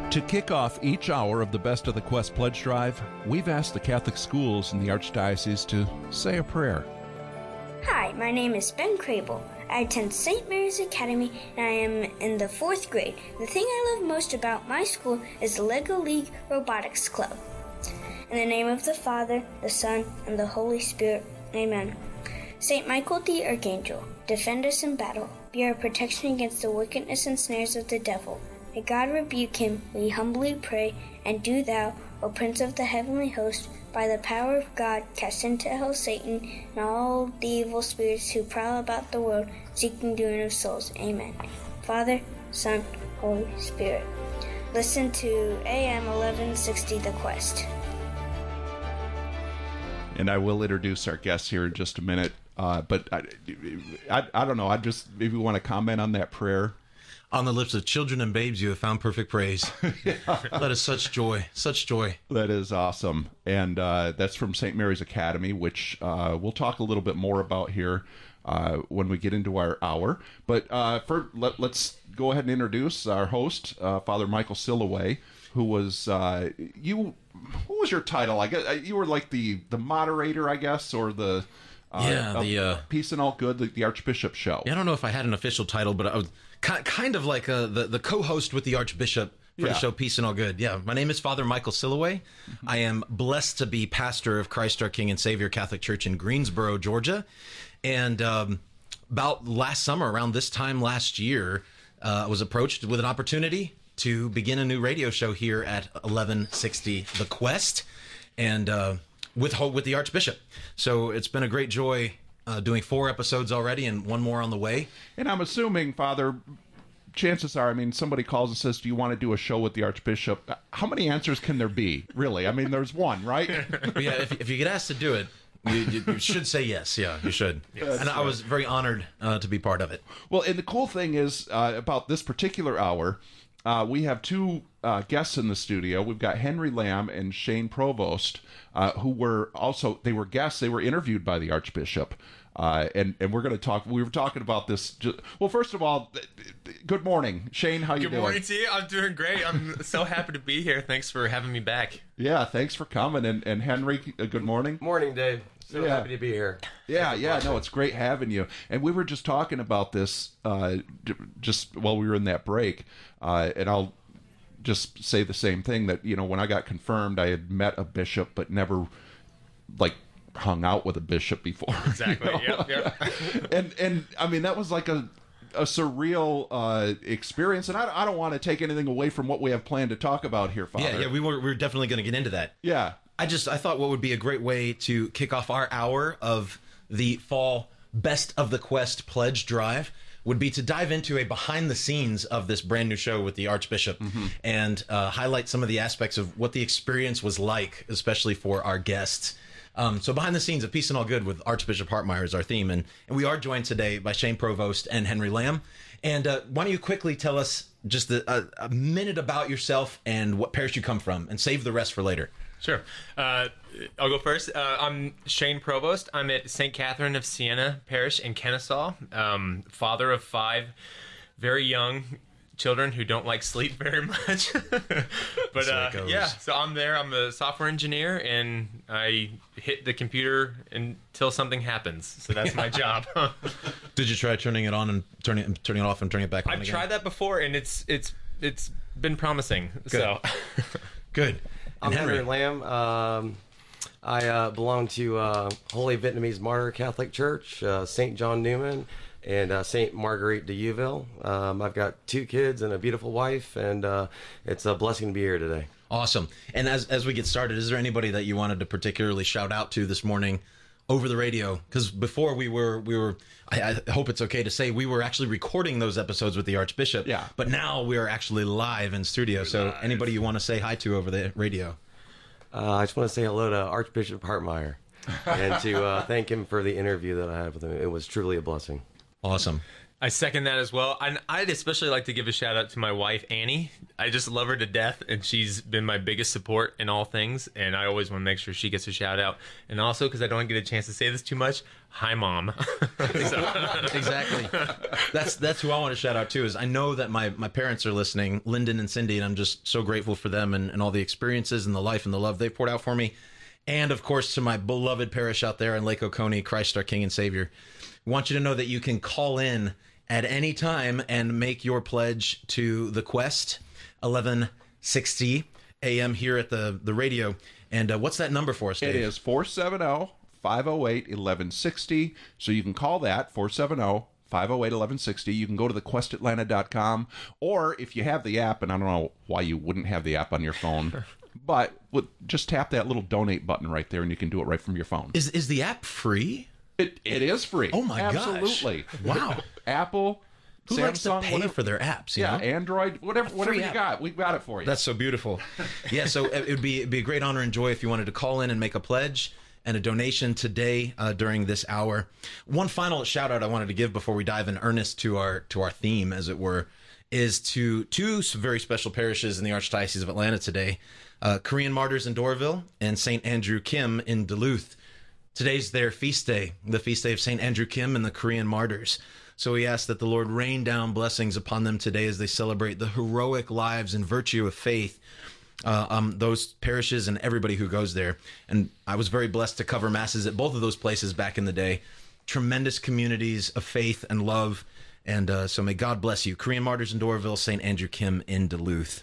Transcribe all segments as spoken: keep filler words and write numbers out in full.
To kick off each hour of the Best of the Quest Pledge Drive, we've asked the Catholic schools in the Archdiocese to say a prayer. Hi, my name is Ben Crable. I attend Saint Mary's Academy and I am in the fourth grade. The thing I love most about my school is the Lego League Robotics Club. In the name of the Father, the Son, and the Holy Spirit, Amen. Saint Michael the Archangel, defend us in battle. Be our protection against the wickedness and snares of the devil. May God rebuke him, we humbly pray, and do thou, O Prince of the heavenly host, by the power of God, cast into hell Satan and all the evil spirits who prowl about the world, seeking the ruin of souls. Amen. Father, Son, Holy Spirit. Listen to A M eleven sixty The Quest. And I will introduce our guests here in just a minute. Uh, but I, I, I don't know. I just maybe want to comment on that prayer. On the lips of children and babes, you have found perfect praise. Yeah. That is such joy, such joy. That is awesome. And uh, that's from Saint Mary's Academy, which uh, we'll talk a little bit more about here uh, when we get into our hour. But uh, for, let, let's go ahead and introduce our host, uh, Father Michael Silloway, who was, uh, you, what was your title? I guess you were like the, the moderator, I guess, or the... Uh, yeah, the uh, Peace and All Good, the, the Archbishop show. Yeah, I don't know if I had an official title, but I was kind of like uh, the the co-host with the Archbishop for yeah. the show Peace and All Good. Yeah, my name is Father Michael Silloway. Mm-hmm. I am blessed to be pastor of Christ our King and Savior Catholic Church in Greensboro, Georgia. And um, about last summer, around this time last year, uh, I was approached with an opportunity to begin a new radio show here at eleven sixty The Quest. And uh, with with the Archbishop. So it's been a great joy uh, doing four episodes already and one more on the way. And I'm assuming, Father, chances are, I mean, somebody calls and says, do you want to do a show with the Archbishop? How many answers can there be, really? I mean, there's one, right? Yeah, if, if you get asked to do it, you, you, you should say yes. Yeah, you should. Yes. And I was very honored uh, to be part of it. Well, and the cool thing is uh, about this particular hour, Uh, we have two uh, guests in the studio. We've got Henry Lamb and Shane Provost, uh, who were also, they were guests, they were interviewed by the Archbishop. Uh, and, and we're going to talk, we were talking about this. Just, well, first of all, good morning. Shane, how you good doing? Good morning to you. I'm doing great. I'm so happy to be here. Thanks for having me back. Yeah, thanks for coming. And, and Henry, uh, good morning. Morning, Dave. So yeah. happy to be here. Yeah, yeah, no, it's great having you. And we were just talking about this uh, just while we were in that break. Uh, and I'll just say the same thing, that, you know, when I got confirmed, I had met a bishop, but never, like, hung out with a bishop before. Exactly, you know? Yep, yep. and, and, I mean, that was like a, a surreal uh, experience. And I, I don't want to take anything away from what we have planned to talk about here, Father. Yeah, yeah, we were, we were definitely going to get into that. Yeah. I just, I thought what would be a great way to kick off our hour of the fall Best of the Quest pledge drive would be to dive into a behind the scenes of this brand new show with the Archbishop, mm-hmm. and uh, highlight some of the aspects of what the experience was like, especially for our guests. Um, so behind the scenes of Peace and All Good with Archbishop Hartmeyer is our theme. And, and we are joined today by Shane Provost and Henry Lamb. And uh, why don't you quickly tell us just a, a, a minute about yourself and what parish you come from, and save the rest for later. Sure. Uh, I'll go first. Uh, I'm Shane Provost. I'm at Saint Catherine of Siena Parish in Kennesaw. Um, father of five very young children who don't like sleep very much. But uh, yeah, so I'm there. I'm a software engineer, and I hit the computer until something happens. So that's my job. Did you try turning it on and turning it, turning it off and turning it back on I've again? tried that before, and it's it's it's been promising. Good. So good. I'm Henry, Henry Lamb. Um, I uh, belong to uh, Holy Vietnamese Martyr Catholic Church, uh, Saint John Newman, and uh, Saint Marguerite de Youville. Um, I've got two kids and a beautiful wife, and uh, it's a blessing to be here today. Awesome. And as as we get started, is there anybody that you wanted to particularly shout out to this morning over the radio? Because before we were, we were I, I hope it's okay to say, we were actually recording those episodes with the Archbishop. Yeah. But now we are actually live in studio. We're so live. Anybody you want to say hi to over the radio? Uh, I just want to say hello to Archbishop Hartmeyer and to uh, thank him for the interview that I had with him. It was truly a blessing. Awesome. I second that as well. And I'd especially like to give a shout out to my wife, Annie. I just love her to death, and she's been my biggest support in all things. And I always want to make sure she gets a shout out. And also, because I don't get a chance to say this too much, hi, Mom. Exactly. That's that's who I want to shout out to. Is I know that my, my parents are listening, Lyndon and Cindy, and I'm just so grateful for them and, and all the experiences and the life and the love they've poured out for me. And, of course, to my beloved parish out there in Lake Oconee, Christ our King and Savior. I want you to know that you can call in at any time and make your pledge to the Quest, eleven sixty A M here at the, the radio. And uh, what's that number for us, Dave? It is four seven zero, five zero eight, one one six zero. So you can call that, four seven zero, five zero eight, one one six zero. You can go to the quest atlanta dot com, or if you have the app, and I don't know why you wouldn't have the app on your phone, but just tap that little donate button right there, and you can do it right from your phone. Is is the app free? It It is free. Oh, my gosh. Absolutely. Wow. Apple, Who Samsung, likes to pay whatever, for their apps? You yeah, know? Android, whatever, whatever you app. got, we got it for you. That's so beautiful. Yeah, so it would be it'd be a great honor and joy if you wanted to call in and make a pledge and a donation today uh, during this hour. One final shout out I wanted to give before we dive in earnest to our to our theme, as it were, is to two very special parishes in the Archdiocese of Atlanta today: uh, Korean Martyrs in Doraville and Saint Andrew Kim in Duluth. Today's their feast day, the feast day of Saint Andrew Kim and the Korean Martyrs. So we ask that the Lord rain down blessings upon them today as they celebrate the heroic lives and virtue of faith, uh, um, those parishes and everybody who goes there. And I was very blessed to cover masses at both of those places back in the day. Tremendous communities of faith and love. And uh, so may God bless you. Korean Martyrs in Doraville, Saint Andrew Kim in Duluth.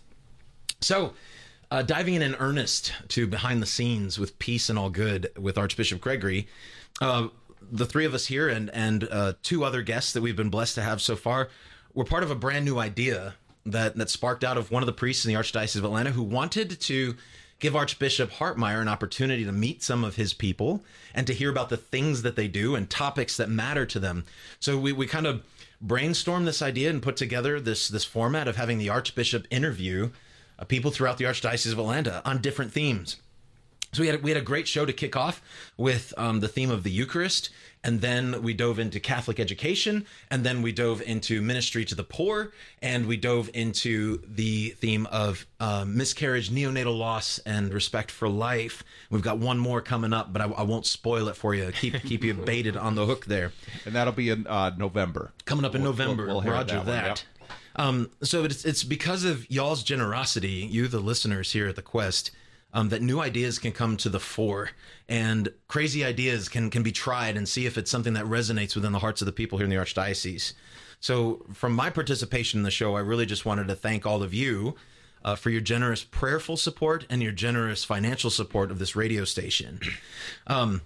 So uh, diving in in earnest to behind the scenes with Peace and All Good with Archbishop Gregory, uh, the three of us here and and uh, two other guests that we've been blessed to have so far were part of a brand new idea that that sparked out of one of the priests in the Archdiocese of Atlanta who wanted to give Archbishop Hartmeyer an opportunity to meet some of his people and to hear about the things that they do and topics that matter to them. So we, we kind of brainstormed this idea and put together this this format of having the Archbishop interview uh, people throughout the Archdiocese of Atlanta on different themes. So we had we had a great show to kick off with um, the theme of the Eucharist, and then we dove into Catholic education, and then we dove into ministry to the poor, and we dove into the theme of uh, miscarriage, neonatal loss, and respect for life. We've got one more coming up, but I, I won't spoil it for you. Keep keep you baited on the hook there. And that'll be in uh, November. Coming up in We'll- November. we'll- we'll hear Roger that that. one, yep. Um, so it's it's because of y'all's generosity, you the listeners here at the Quest, Um, that new ideas can come to the fore, and crazy ideas can can be tried and see if it's something that resonates within the hearts of the people here in the Archdiocese. So from my participation in the show, I really just wanted to thank all of you uh, for your generous prayerful support and your generous financial support of this radio station. Um,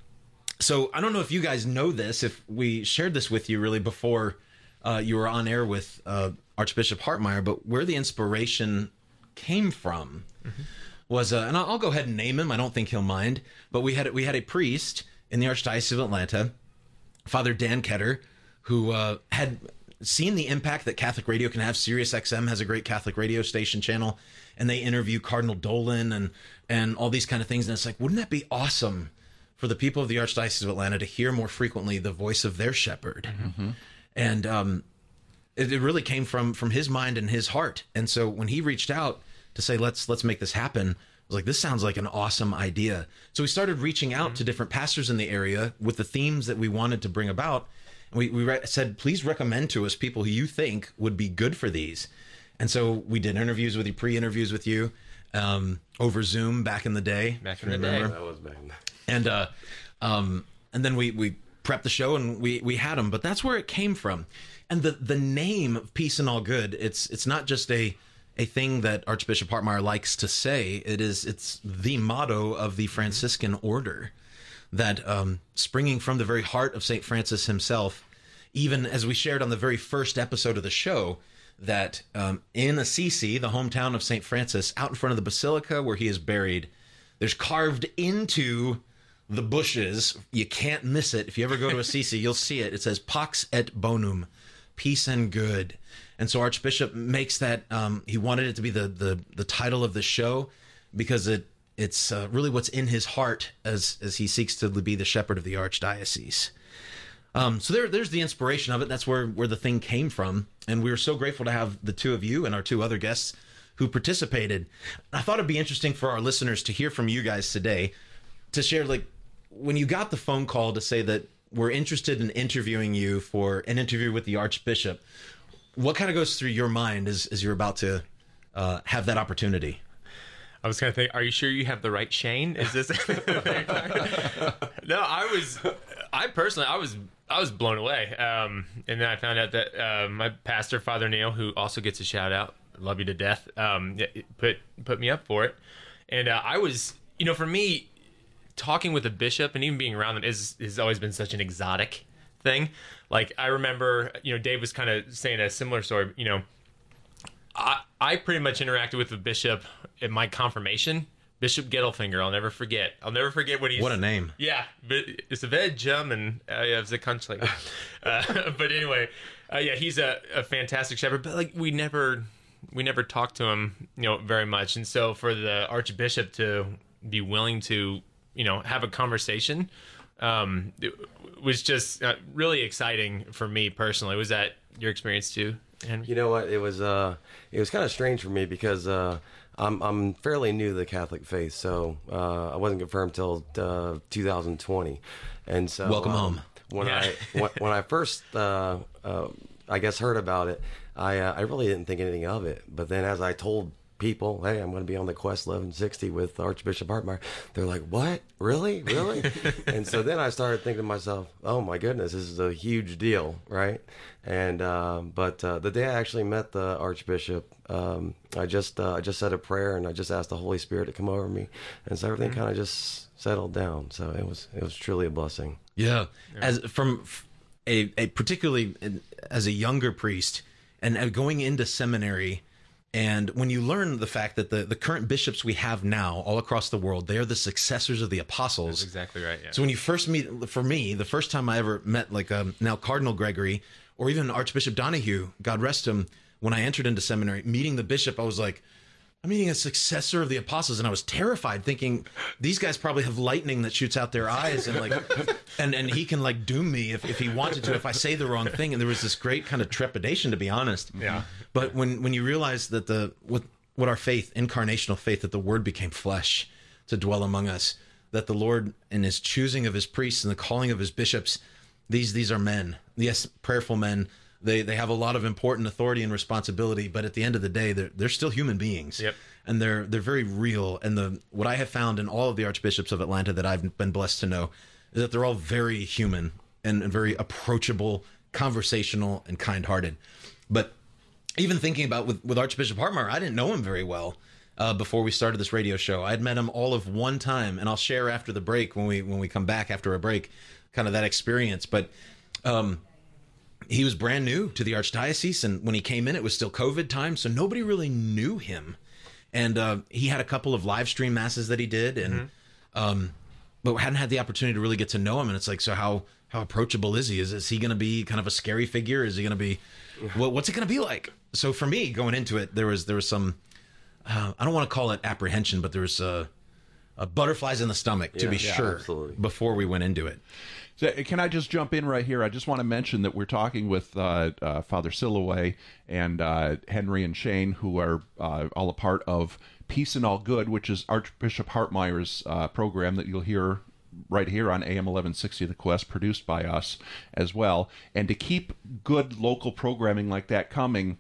so I don't know if you guys know this, if we shared this with you really before uh, you were on air with uh, Archbishop Hartmeyer, but where the inspiration came from. Mm-hmm. was, uh, and I'll, I'll go ahead and name him. I don't think he'll mind. But we had we had a priest in the Archdiocese of Atlanta, Father Dan Ketter, who uh, had seen the impact that Catholic radio can have. Sirius X M has a great Catholic radio station channel, and they interview Cardinal Dolan and and all these kind of things. And it's like, wouldn't that be awesome for the people of the Archdiocese of Atlanta to hear more frequently the voice of their shepherd? Mm-hmm. And um, it, it really came from from his mind and his heart. And so when he reached out to say, let's let's make this happen, I was like, this sounds like an awesome idea. So we started reaching out mm-hmm. to different pastors in the area with the themes that we wanted to bring about. And we, we re- said, please recommend to us people who you think would be good for these. And so we did interviews with you, pre-interviews with you um, over Zoom back in the day. Back in the remember? day. That was bad. And uh, um, and then we we prepped the show and we we had them. But that's where it came from. And the the name of Peace and All Good, it's it's not just a a thing that Archbishop Hartmeyer likes to say. It is, it's the motto of the Franciscan order, that um, springing from the very heart of Saint Francis himself, even as we shared on the very first episode of the show, that um, in Assisi, the hometown of Saint Francis, out in front of the basilica where he is buried, there's carved into the bushes, you can't miss it. If you ever go to Assisi, you'll see it. It says Pax et Bonum, peace and good. And so Archbishop makes that, um, he wanted it to be the, the, the title of the show because it it's uh, really what's in his heart as, as he seeks to be the shepherd of the Archdiocese. Um, so there, there's the inspiration of it. That's where, where the thing came from. And we were so grateful to have the two of you and our two other guests who participated. I thought it'd be interesting for our listeners to hear from you guys today, to share, like, when you got the phone call to say that we're interested in interviewing you for an interview with the Archbishop, what kind of goes through your mind as, as you're about to uh, have that opportunity? I was kind of thinking, are you sure you have the right Shane? Is this? No, I was, I personally, I was, I was blown away. Um, and then I found out that uh, my pastor, Father Neil, who also gets a shout out, love you to death, um, put put me up for it. And uh, I was, you know, for me, talking with a bishop and even being around them is has always been such an exotic thing. Like, I remember, you know, Dave was kind of saying a similar story. You know, I I pretty much interacted with the bishop at my confirmation. Bishop Gettelfinger, I'll never forget. I'll never forget what he's... What a name. Yeah, but it's a very German. Uh, yeah, it's a country. uh, but anyway, uh, yeah, he's a, a fantastic shepherd. But like, we never, we never talked to him, you know, very much. And so for the Archbishop to be willing to, you know, have a conversation, um, it was just uh, really exciting for me personally. Was that your experience too, Henry? You know what? It was uh, it was kind of strange for me because uh, I'm I'm fairly new to the Catholic faith, so uh, I wasn't confirmed till uh, two thousand twenty, and so welcome um, home. When Yeah. I when, when I first uh, uh, I guess heard about it, I uh, I really didn't think anything of it. But then as I told people, hey, I'm going to be on the Quest eleven sixty with Archbishop Hartmeyer, they're like, what? Really? Really? And so then I started thinking to myself, oh my goodness, this is a huge deal, right? And uh, but uh, the day I actually met the Archbishop, um, I just uh, I just said a prayer and I just asked the Holy Spirit to come over me, and so everything kind of just settled down. So it was it was truly a blessing. Yeah. As from a, a particularly as a younger priest and going into seminary, and when you learn the fact that the, the current bishops we have now all across the world, they are the successors of the apostles. That's exactly right. Yeah. So when you first meet, for me, the first time I ever met like um, now Cardinal Gregory or even Archbishop Donahue, God rest him, when I entered into seminary, meeting the bishop, I was like, I'm meeting a successor of the apostles, and I was terrified, thinking these guys probably have lightning that shoots out their eyes, and like, and and he can like doom me if, if he wanted to if I say the wrong thing. And there was this great kind of trepidation, to be honest. Yeah. But when when you realize that the what what our faith, incarnational faith, that the Word became flesh to dwell among us, that the Lord in His choosing of His priests and the calling of His bishops, these these are men, yes, prayerful men. They they have a lot of important authority and responsibility, but at the end of the day, they're they're still human beings. Yep. And they're they're very real. And the what I have found in all of the archbishops of Atlanta that I've been blessed to know is that they're all very human and, and very approachable, conversational, and kind-hearted. But even thinking about with, with Archbishop Hartmeyer, I didn't know him very well uh, before we started this radio show. I had met him all of one time, and I'll share after the break when we when we come back after a break, kind of that experience. But um, he was brand new to the Archdiocese, and when he came in, it was still COVID time, so nobody really knew him. And uh, he had a couple of live stream masses that he did, and mm-hmm. um, but hadn't had the opportunity to really get to know him. And it's like, so how how approachable is he? Is is he going to be kind of a scary figure? Is he going to be well, what's it going to be like? So for me, going into it, there was there was some uh, I don't want to call it apprehension, but there was uh, uh, butterflies in the stomach, to Yeah, be yeah, sure, absolutely. before we went into it. So, can I just jump in right here? I just want to mention that we're talking with uh, uh, Father Silloway and uh, Henry and Shane, who are uh, all a part of Peace and All Good, which is Archbishop Hartmeyer's uh, program that you'll hear right here on A M eleven sixty The Quest, produced by us as well. And to keep good local programming like that coming,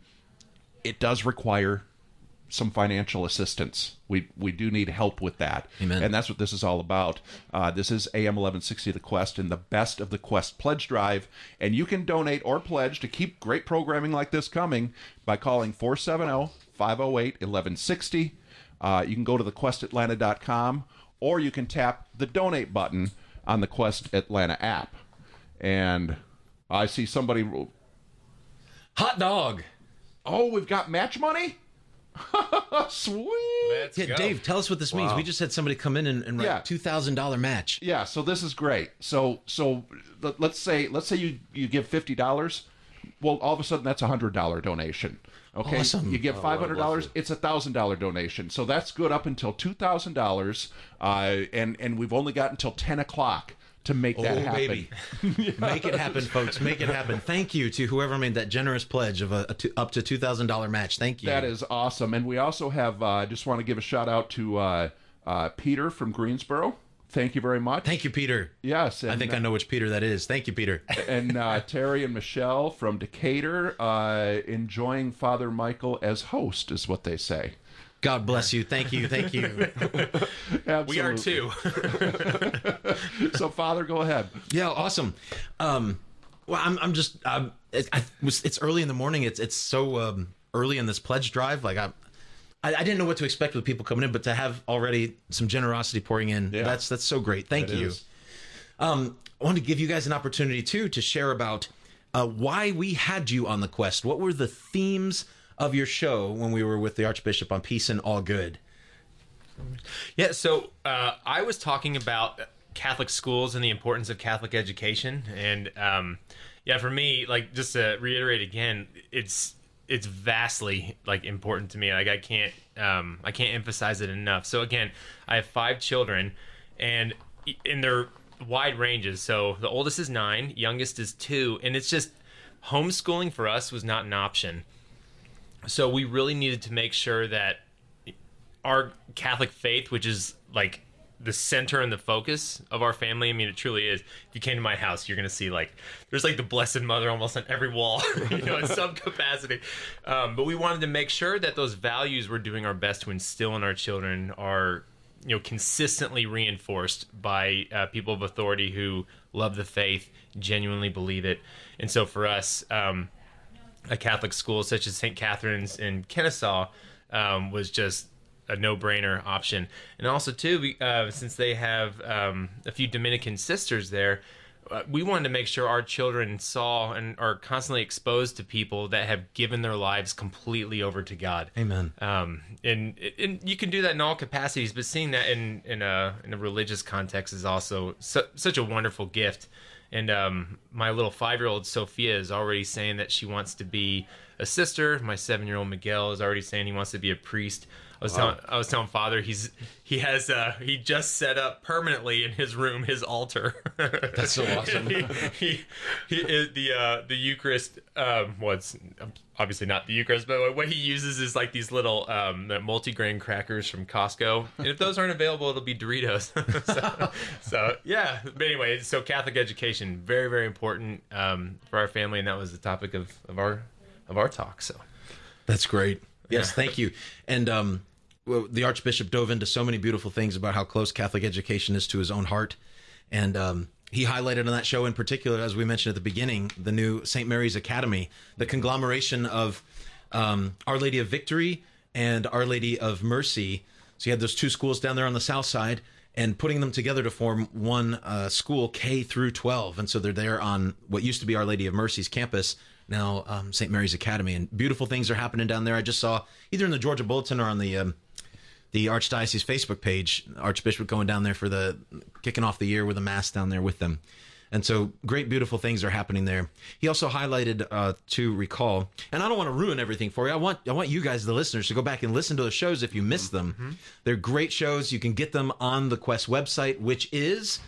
it does require some financial assistance. We we do need help with that. Amen. And that's what this is all about. Uh, this is A M eleven sixty The Quest and the Best of the Quest pledge drive. And you can donate or pledge to keep great programming like this coming by calling four seven zero, five zero eight, one one six zero. Uh, you can go to the quest atlanta dot com, or you can tap the donate button on the Quest Atlanta app. And I see somebody... Hot dog. Oh, we've got match money? Sweet. Let's Yeah, go. Dave, tell us what this means. We just had somebody come in and, and write Yeah. two thousand dollars match. Yeah, so this is great. So so let, let's say let's say you, you give fifty dollars. Well, all of a sudden that's a one hundred dollars donation. Okay? Awesome. You give five hundred dollars, blessing. it's a one thousand dollars donation. So that's good up until two thousand dollars. Uh, and, and we've only got until ten o'clock to make that Oh, happen. baby. Make it happen, folks. Make it happen. Thank you to whoever made that generous pledge of a, a two, up to two thousand dollars match. Thank you. That is awesome. And we also have, I uh, just want to give a shout out to uh, uh, Peter from Greensboro. Thank you very much. Thank you, Peter. Yes. And, I think I know which Peter that is. Thank you, Peter. and uh, Terry and Michelle from Decatur, uh, enjoying Father Michael as host, is what they say. God bless you. Thank you. Thank you. We are too. So, Father, go ahead. Yeah, awesome. Um, well, I'm, I'm just, um, it, I was, it's early in the morning. It's, it's so um, early in this pledge drive. Like I, I, I didn't know what to expect with people coming in, but to have already some generosity pouring in, Yeah. that's that's so great. Thank It you. is. Um, I want to give you guys an opportunity too to share about uh, why we had you on the quest. What were the themes of your show when we were with the Archbishop on Peace and All Good? Yeah, so uh, I was talking about Catholic schools and the importance of Catholic education, and um, yeah, for me, like just to reiterate again, it's it's vastly like important to me. Like I can't um, I can't emphasize it enough. So again, I have five children, and in their wide ranges. So the oldest is nine, youngest is two, and it's just homeschooling for us was not an option. So we really needed to make sure that our Catholic faith, which is like the center and the focus of our family, I mean, it truly is. If you came to my house, you're going to see like, there's like the Blessed Mother almost on every wall, you know, in some capacity. Um, but we wanted to make sure that those values we're doing our best to instill in our children are, you know, consistently reinforced by uh, people of authority who love the faith, genuinely believe it. And so for us, um, a Catholic school such as Saint Catherine's in Kennesaw um, was just a no-brainer option. And also too, we, uh, since they have um, a few Dominican sisters there, uh, we wanted to make sure our children saw and are constantly exposed to people that have given their lives completely over to God. Amen. Um, and, and you can do that in all capacities, but seeing that in, in a in a religious context is also su- such a wonderful gift. And um, my little five-year-old Sophia is already saying that she wants to be a sister. My seven-year-old Miguel is already saying he wants to be a priest. I was Wow. telling I was telling Father he's he has uh, he just set up permanently in his room his altar. That's so awesome. he, he, he is the uh, the Eucharist. Um, what's obviously not the Eucharist, but what he uses is like these little um, multi-grain crackers from Costco. And if those aren't available, it'll be Doritos. so, so yeah. But anyway, so Catholic education very very important um, for our family, and that was the topic of, of our of our talk. So That's great. Yes, Yeah. thank you. And um, well, the Archbishop dove into so many beautiful things about how close Catholic education is to his own heart. And um, he highlighted on that show in particular, as we mentioned at the beginning, the new Saint Mary's Academy, the conglomeration of um, Our Lady of Victory and Our Lady of Mercy. So you had those two schools down there on the south side, and putting them together to form one uh, school, K through twelve. And so they're there on what used to be Our Lady of Mercy's campus, now um, Saint Mary's Academy. And beautiful things are happening down there. I just saw either in the Georgia Bulletin or on the um, the Archdiocese Facebook page, Archbishop going down there for the kicking off the year with a mass down there with them. And so great, beautiful things are happening there. He also highlighted uh, to recall, and I don't want to ruin everything for you. I want I want you guys, the listeners, to go back and listen to the shows if you missed them. Mm-hmm. They're great shows. You can get them on the Quest website, which is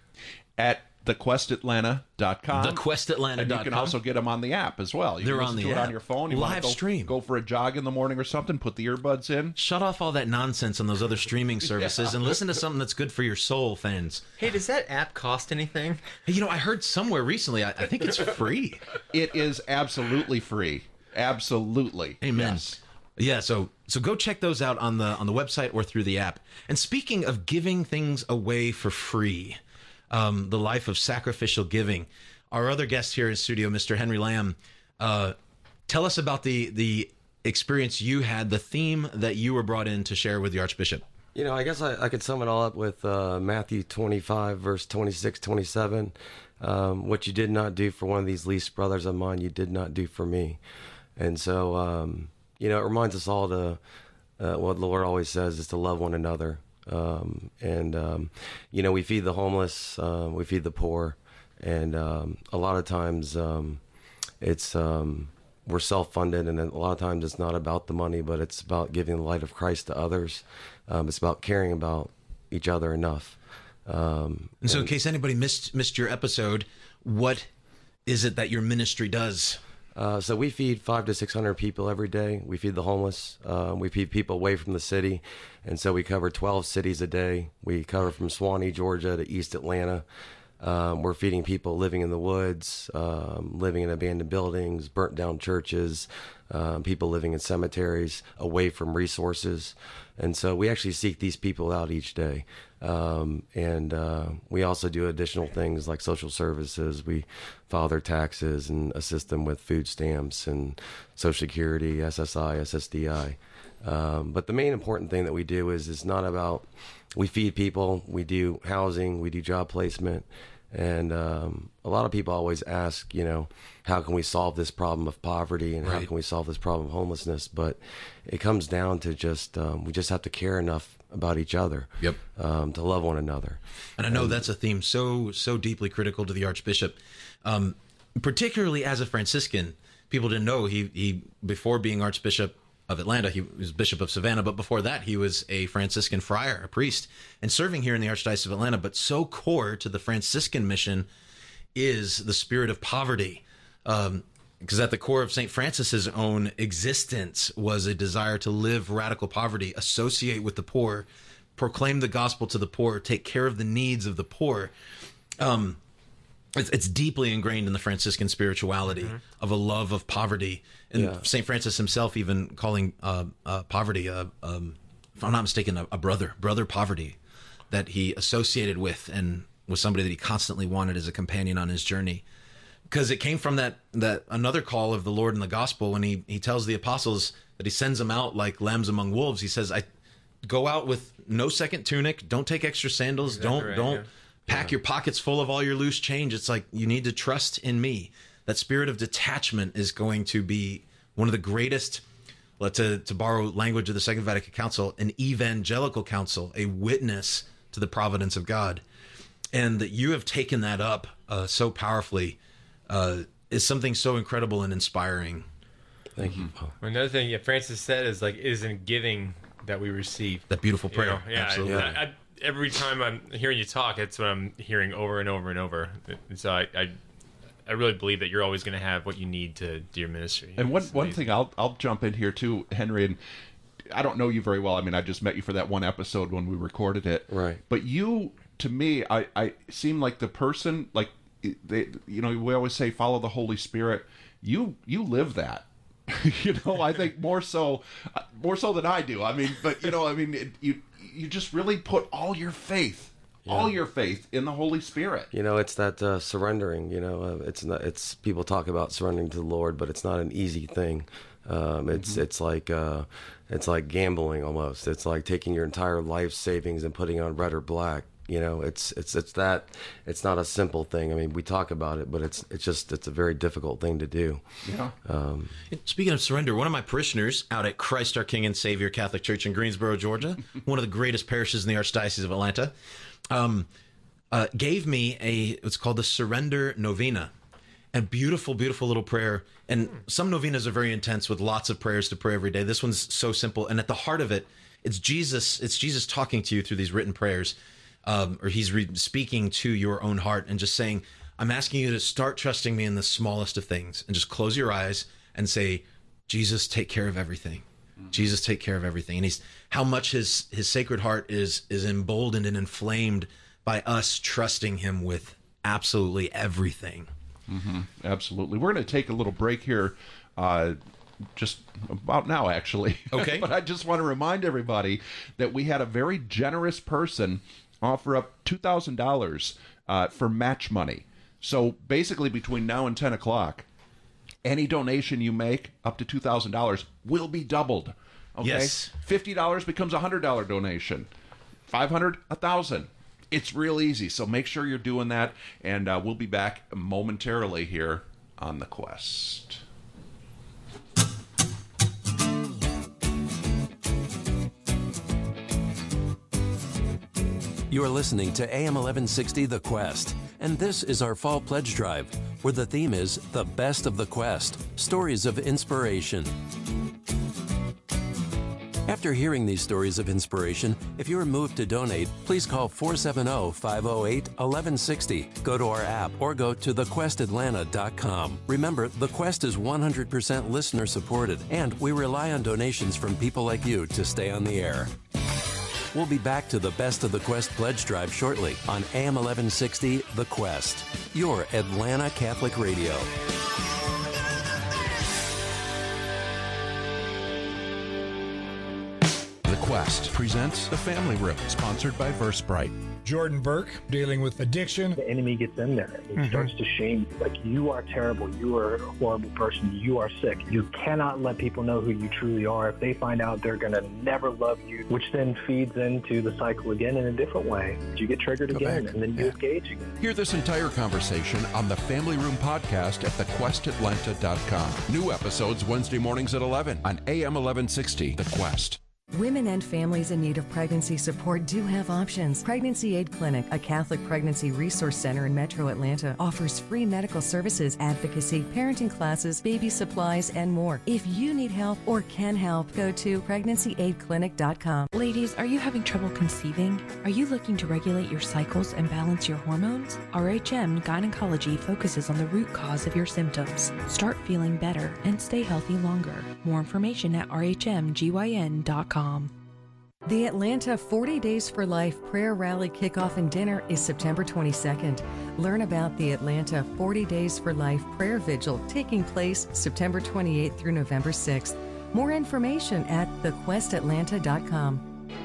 At the quest atlanta dot com. the quest atlanta dot com. And you can also get them on the app as well. You They're can on listen the to it app. on your phone. You wanna Live go, stream. Go for a jog in the morning or something. Put the earbuds in. Shut off all that nonsense on those other streaming services Yeah. and listen to something that's good for your soul, fans. hey, does that app cost anything? Hey, you know, I heard somewhere recently, I, I think it's free. It is absolutely free. Absolutely. Amen. Yes. Yeah, so so go check those out on the on the website or through the app. And speaking of giving things away for free, um, the life of sacrificial giving, our other guest here in studio, Mister Henry Lamb, uh, tell us about the the experience you had, the theme that you were brought in to share with the Archbishop. You know, I guess I, I could sum it all up with uh, Matthew twenty-five, verse twenty-six, twenty-seven. Um, what you did not do for one of these least brothers of mine, you did not do for me. And so, um, you know, it reminds us all to, uh, what the Lord always says is to love one another. Um, and, um, you know, we feed the homeless, uh, we feed the poor. And um, a lot of times um, it's, um, we're self-funded, and a lot of times it's not about the money, but it's about giving the light of Christ to others. Um, it's about caring about each other enough Um, And so, in case anybody missed missed your episode, what is it that your ministry does? Uh, so we feed five to six hundred people every day. We feed the homeless. Uh, we feed people away from the city, and so we cover twelve cities a day. We cover from Swanee, Georgia, to East Atlanta. Um, we're feeding people living in the woods, um, living in abandoned buildings, burnt down churches, um, people living in cemeteries, away from resources. And so we actually seek these people out each day. Um, and uh, we also do additional things like social services. We file their taxes and assist them with food stamps and Social Security, S S I, S S D I. Um, but the main important thing that we do is it's not about, we feed people, we do housing, we do job placement. And um, a lot of people always ask, you know, how can we solve this problem of poverty and Right. how can we solve this problem of homelessness? But it comes down to just, um, we just have to care enough about each other, Yep. um, to love one another. And I know that's a theme so so deeply critical to the Archbishop, um, particularly as a Franciscan. People didn't know he he before being Archbishop of Atlanta, he was Bishop of Savannah, but before that, he was a Franciscan friar, a priest, and serving here in the Archdiocese of Atlanta. But so core to the Franciscan mission is the spirit of poverty. Um, because at the core of Saint Francis's own existence was a desire to live radical poverty, associate with the poor, proclaim the gospel to the poor, take care of the needs of the poor. Um, it's, it's deeply ingrained in the Franciscan spirituality mm-hmm. of a love of poverty. And Yeah. Saint Francis himself even calling uh, uh, poverty, uh, um, if I'm not mistaken, a, a brother, brother poverty that he associated with and was somebody that he constantly wanted as a companion on his journey. Because it came from that that another call of the Lord in the gospel when he, he tells the apostles that he sends them out like lambs among wolves. He says, I go out with no second tunic. Don't take extra sandals. Exactly don't right, don't yeah. pack your pockets full of all your loose change. It's like you need to trust in me. That spirit of detachment is going to be one of the greatest, well, to, to borrow language of the Second Vatican Council, an evangelical council, a witness to the providence of God. And that you have taken that up uh, so powerfully uh, is something so incredible and inspiring. Thank you, Paul. Another thing, yeah, Francis said is like, it is in giving that we receive. That beautiful You prayer. know, yeah, Absolutely. I, I, every time I'm hearing you talk, it's what I'm hearing over and over and over. And so I, I, I really believe that you're always going to have what you need to do your ministry. And one It's one amazing. thing I'll I'll jump in here too, Henry, and I don't know you very well. I mean, I just met you for that one episode when we recorded it. Right. But you, to me, I, I seem like the person, like they, you know, we always say follow the Holy Spirit. You you live that. You know, I think more so, more so than I do. I mean, but you know, I mean, it, you you just really put all your faith, all your faith in the Holy Spirit. You know, it's that uh, surrendering. You know, uh, it's not. It's people talk about surrendering to the Lord, but it's not an easy thing. Um, it's mm-hmm. it's like uh, it's like gambling almost. It's like taking your entire life savings and putting on red or black. You know, it's it's it's that. It's not a simple thing. I mean, we talk about it, but it's it's just it's a very difficult thing to do. Yeah. Um, Speaking of surrender, one of my parishioners out at Christ our King and Savior Catholic Church in Greensboro, Georgia, one of the greatest parishes in the Archdiocese of Atlanta, um, uh, gave me a, it's called the Surrender Novena. A beautiful, beautiful little prayer. And some novenas are very intense with lots of prayers to pray every day. This one's so simple. And at the heart of it, it's Jesus, it's Jesus talking to you through these written prayers. Um, or he's re- speaking to your own heart and just saying, I'm asking you to start trusting me in the smallest of things, and just close your eyes and say, Jesus, take care of everything. Mm-hmm. Jesus, take care of everything. And he's how much his his sacred heart is is emboldened and inflamed by us trusting him with absolutely everything. Mm-hmm. Absolutely. We're going to take a little break here, uh, just about now, actually. Okay. But I just want to remind everybody that we had a very generous person offer up two thousand dollars uh, for match money. So basically between now and ten o'clock, any donation you make up to two thousand dollars will be doubled. Okay? Yes. fifty dollars becomes a one hundred dollars donation. five hundred dollars, one thousand dollars. It's real easy. So make sure you're doing that. And uh, we'll be back momentarily here on The Quest. You are listening to A M eleven sixty The Quest, and this is our fall pledge drive, where the theme is The Best of the Quest, Stories of Inspiration. After hearing these stories of inspiration, if you're moved to donate, please call four seven zero, five zero eight, one one six zero, go to our app, or go to the quest atlanta dot com. Remember, The Quest is one hundred percent listener supported, and we rely on donations from people like you to stay on the air. We'll be back to the Best of the Quest pledge drive shortly on A M eleven sixty The Quest, your Atlanta Catholic Radio. The Quest presents The Family Room, sponsored by Versprite. Jordan Burke, dealing with addiction. The enemy gets in there and Mm-hmm. starts to shame you. Like, you are terrible. You are a horrible person. You are sick. You cannot let people know who you truly are. If they find out, they're going to never love you, which then feeds into the cycle again in a different way. You get triggered Go again, back. and then you Yeah. engage again. Hear this entire conversation on the Family Room podcast at the quest atlanta dot com. New episodes Wednesday mornings at eleven on A M eleven sixty The Quest. Women and families in need of pregnancy support do have options. Pregnancy Aid Clinic, a Catholic pregnancy resource center in Metro Atlanta, offers free medical services, advocacy, parenting classes, baby supplies, and more. If you need help or can help, go to pregnancy aid clinic dot com. Ladies, are you having trouble conceiving? Are you looking to regulate your cycles and balance your hormones? R H M Gynecology focuses on the root cause of your symptoms. Start feeling better and stay healthy longer. More information at r h m g y n dot com. The Atlanta forty Days for Life Prayer Rally Kickoff and Dinner is September twenty-second. Learn about the Atlanta forty Days for Life Prayer Vigil taking place September twenty-eighth through November sixth. More information at the quest atlanta dot com.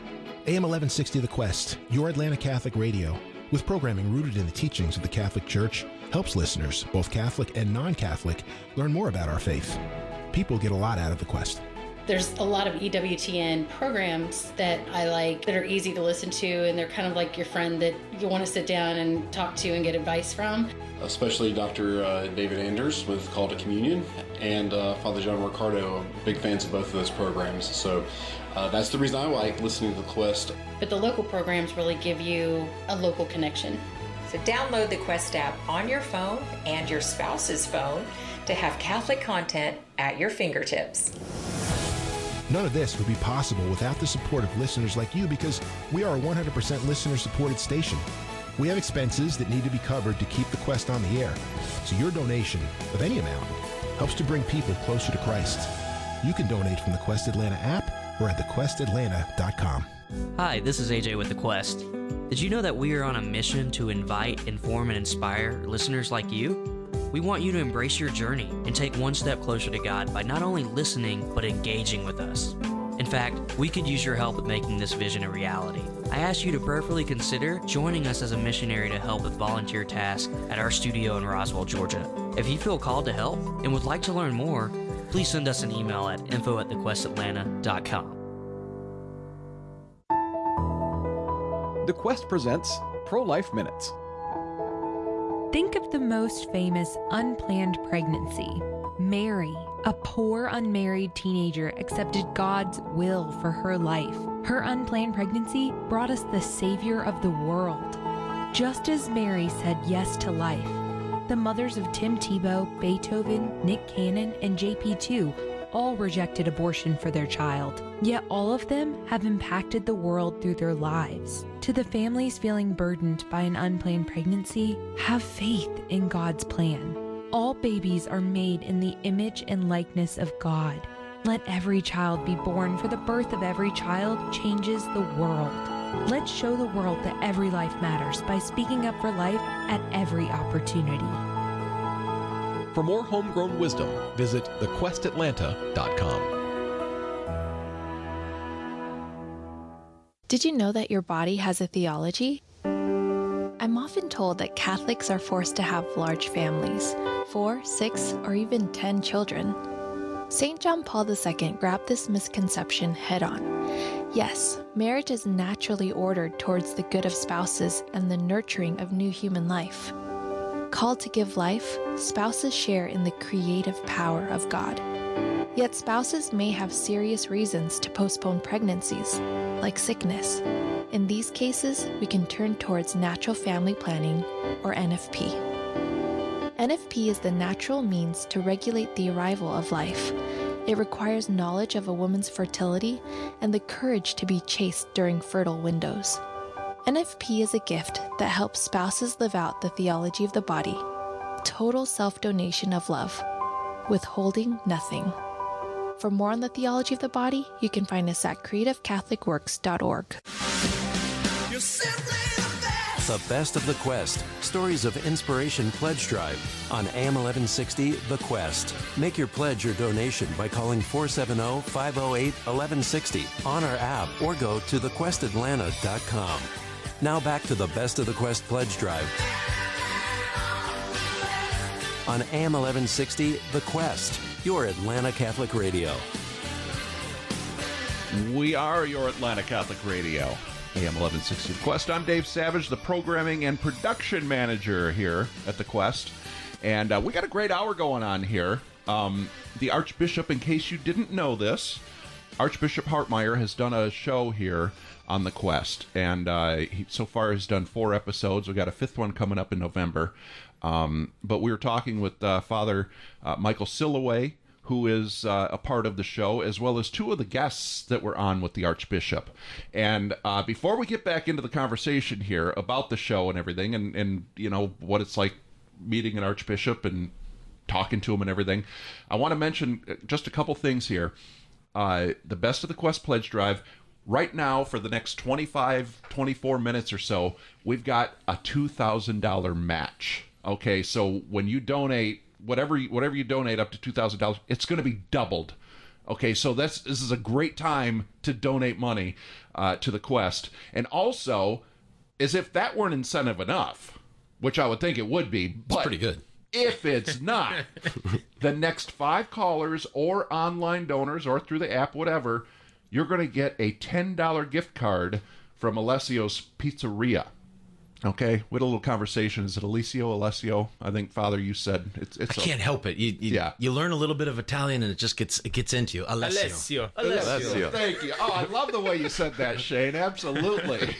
A M eleven sixty The Quest, your Atlanta Catholic radio, with programming rooted in the teachings of the Catholic Church, helps listeners, both Catholic and non-Catholic, learn more about our faith. People get a lot out of The Quest. There's a lot of E W T N programs that I like that are easy to listen to, and they're kind of like your friend that you want to sit down and talk to and get advice from. Especially Doctor Uh, David Anders with Call to Communion and uh, Father John Ricardo, big fans of both of those programs. So uh, that's the reason I like listening to The Quest. But the local programs really give you a local connection. So download the Quest app on your phone and your spouse's phone to have Catholic content at your fingertips. None of this would be possible without the support of listeners like you, because we are a one hundred percent listener-supported station. We have expenses that need to be covered to keep the Quest on the air, so your donation of any amount helps to bring people closer to Christ. You can donate from the Quest Atlanta app or at the quest atlanta dot com. Hi, this is A J with The Quest. Did you know that we are on a mission to invite, inform, and inspire listeners like you? We want you to embrace your journey and take one step closer to God by not only listening, but engaging with us. In fact, we could use your help with making this vision a reality. I ask you to prayerfully consider joining us as a missionary to help with volunteer tasks at our studio in Roswell, Georgia. If you feel called to help and would like to learn more, please send us an email at info at the quest atlanta dot com. The Quest presents Pro-Life Minutes. Think of the most famous unplanned pregnancy. Mary, a poor unmarried teenager, accepted God's will for her life. Her unplanned pregnancy brought us the Savior of the world. Just as Mary said yes to life, the mothers of Tim Tebow, Beethoven, Nick Cannon, and J P two all rejected abortion for their child. Yet all of them have impacted the world through their lives. To the families feeling burdened by an unplanned pregnancy, have faith in God's plan. All babies are made in the image and likeness of God. Let every child be born, for the birth of every child changes the world. Let's show the world that every life matters by speaking up for life at every opportunity. For more homegrown wisdom, visit the quest atlanta dot com. Did you know that your body has a theology? I'm often told that Catholics are forced to have large families, four, six, or even ten children. Saint John Paul the Second grabbed this misconception head on. Yes, marriage is naturally ordered towards the good of spouses and the nurturing of new human life. Called to give life, spouses share in the creative power of God. Yet spouses may have serious reasons to postpone pregnancies, like sickness. In these cases, we can turn towards natural family planning, or N F P. N F P is the natural means to regulate the arrival of life. It requires knowledge of a woman's fertility and the courage to be chaste during fertile windows. N F P is a gift that helps spouses live out the theology of the body, total self-donation of love, withholding nothing. For more on the theology of the body, you can find us at creative catholic works dot org. The Best of the Quest, Stories of Inspiration Pledge Drive on A M eleven sixty The Quest. Make your pledge or donation by calling four seven zero, five zero eight, one one six zero on our app or go to the quest atlanta dot com. Now back to the Best of the Quest Pledge Drive on A M eleven sixty The Quest, your Atlanta Catholic Radio. We are your Atlanta Catholic Radio, A M eleven sixty The Quest. I'm Dave Savage, the programming and production manager here at The Quest. And uh, we got a great hour going on here. Um, the Archbishop, in case you didn't know this, Archbishop Hartmeyer has done a show here on The Quest. And uh, he so far has done four episodes. We got a fifth one coming up in November. Um, but we were talking with uh, Father uh, Michael Silloway, who is uh, a part of the show, as well as two of the guests that were on with the Archbishop. And uh, before we get back into the conversation here about the show and everything, and, and you know, what it's like meeting an Archbishop and talking to him and everything, I want to mention just a couple things here. Uh, the Best of the Quest Pledge Drive, right now for the next twenty-five, twenty-four minutes or so, we've got a two thousand dollars match. Okay, so when you donate, whatever you, whatever you donate up to two thousand dollars, it's going to be doubled. Okay, so that's this is a great time to donate money uh, to the Quest. And also, as if that weren't incentive enough, which I would think it would be, but it's pretty good. If it's not, the next five callers or online donors or through the app, whatever, you're going to get a ten dollars gift card from Alessio's Pizzeria. Okay, we had a little conversation. Is it Alessio, Alessio? I think, Father, you said it's. it's I can't a, help it. You, you, yeah. you learn a little bit of Italian, and it just gets it gets into you. Alessio. Alessio. Alessio. Alessio. Thank you. Oh, I love the way you said that, Shane. Absolutely.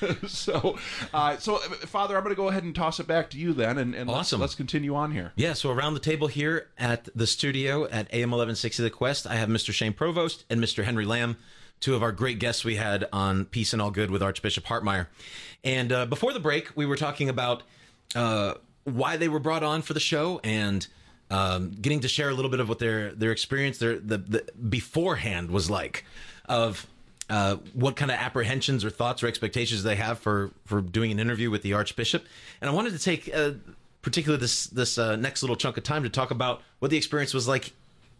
so, uh, so, Father, I'm going to go ahead and toss it back to you then, and, and awesome. let's, let's continue on here. Yeah. So around the table here at the studio at A M eleven sixty The Quest, I have Mister Shane Provost and Mister Henry Lamb, two of our great guests we had on Peace and All Good with Archbishop Hartmeyer. And uh, before the break, we were talking about uh, why they were brought on for the show and um, getting to share a little bit of what their their experience their the, the beforehand was like of uh, what kind of apprehensions or thoughts or expectations they have for, for doing an interview with the Archbishop. And I wanted to take uh, particularly this this uh, next little chunk of time to talk about what the experience was like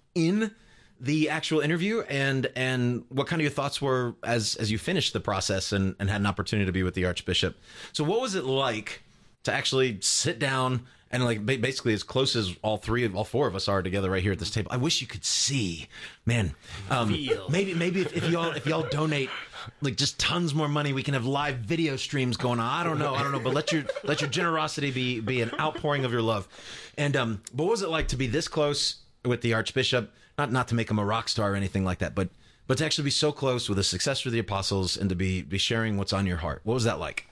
in the actual interview and and what kind of your thoughts were as as you finished the process and, and had an opportunity to be with the Archbishop. So what was it like to actually sit down and like basically as close as all three of all four of us are together right here at this table? I wish you could see, man. Um, maybe maybe if, if y'all if y'all donate like just tons more money, we can have live video streams going on. I don't know, I don't know, but let your let your generosity be be an outpouring of your love. And um, but what was it like to be this close with the Archbishop? Not not to make him a rock star or anything like that, but but to actually be so close with the successor of the apostles and to be be sharing what's on your heart. What was that like?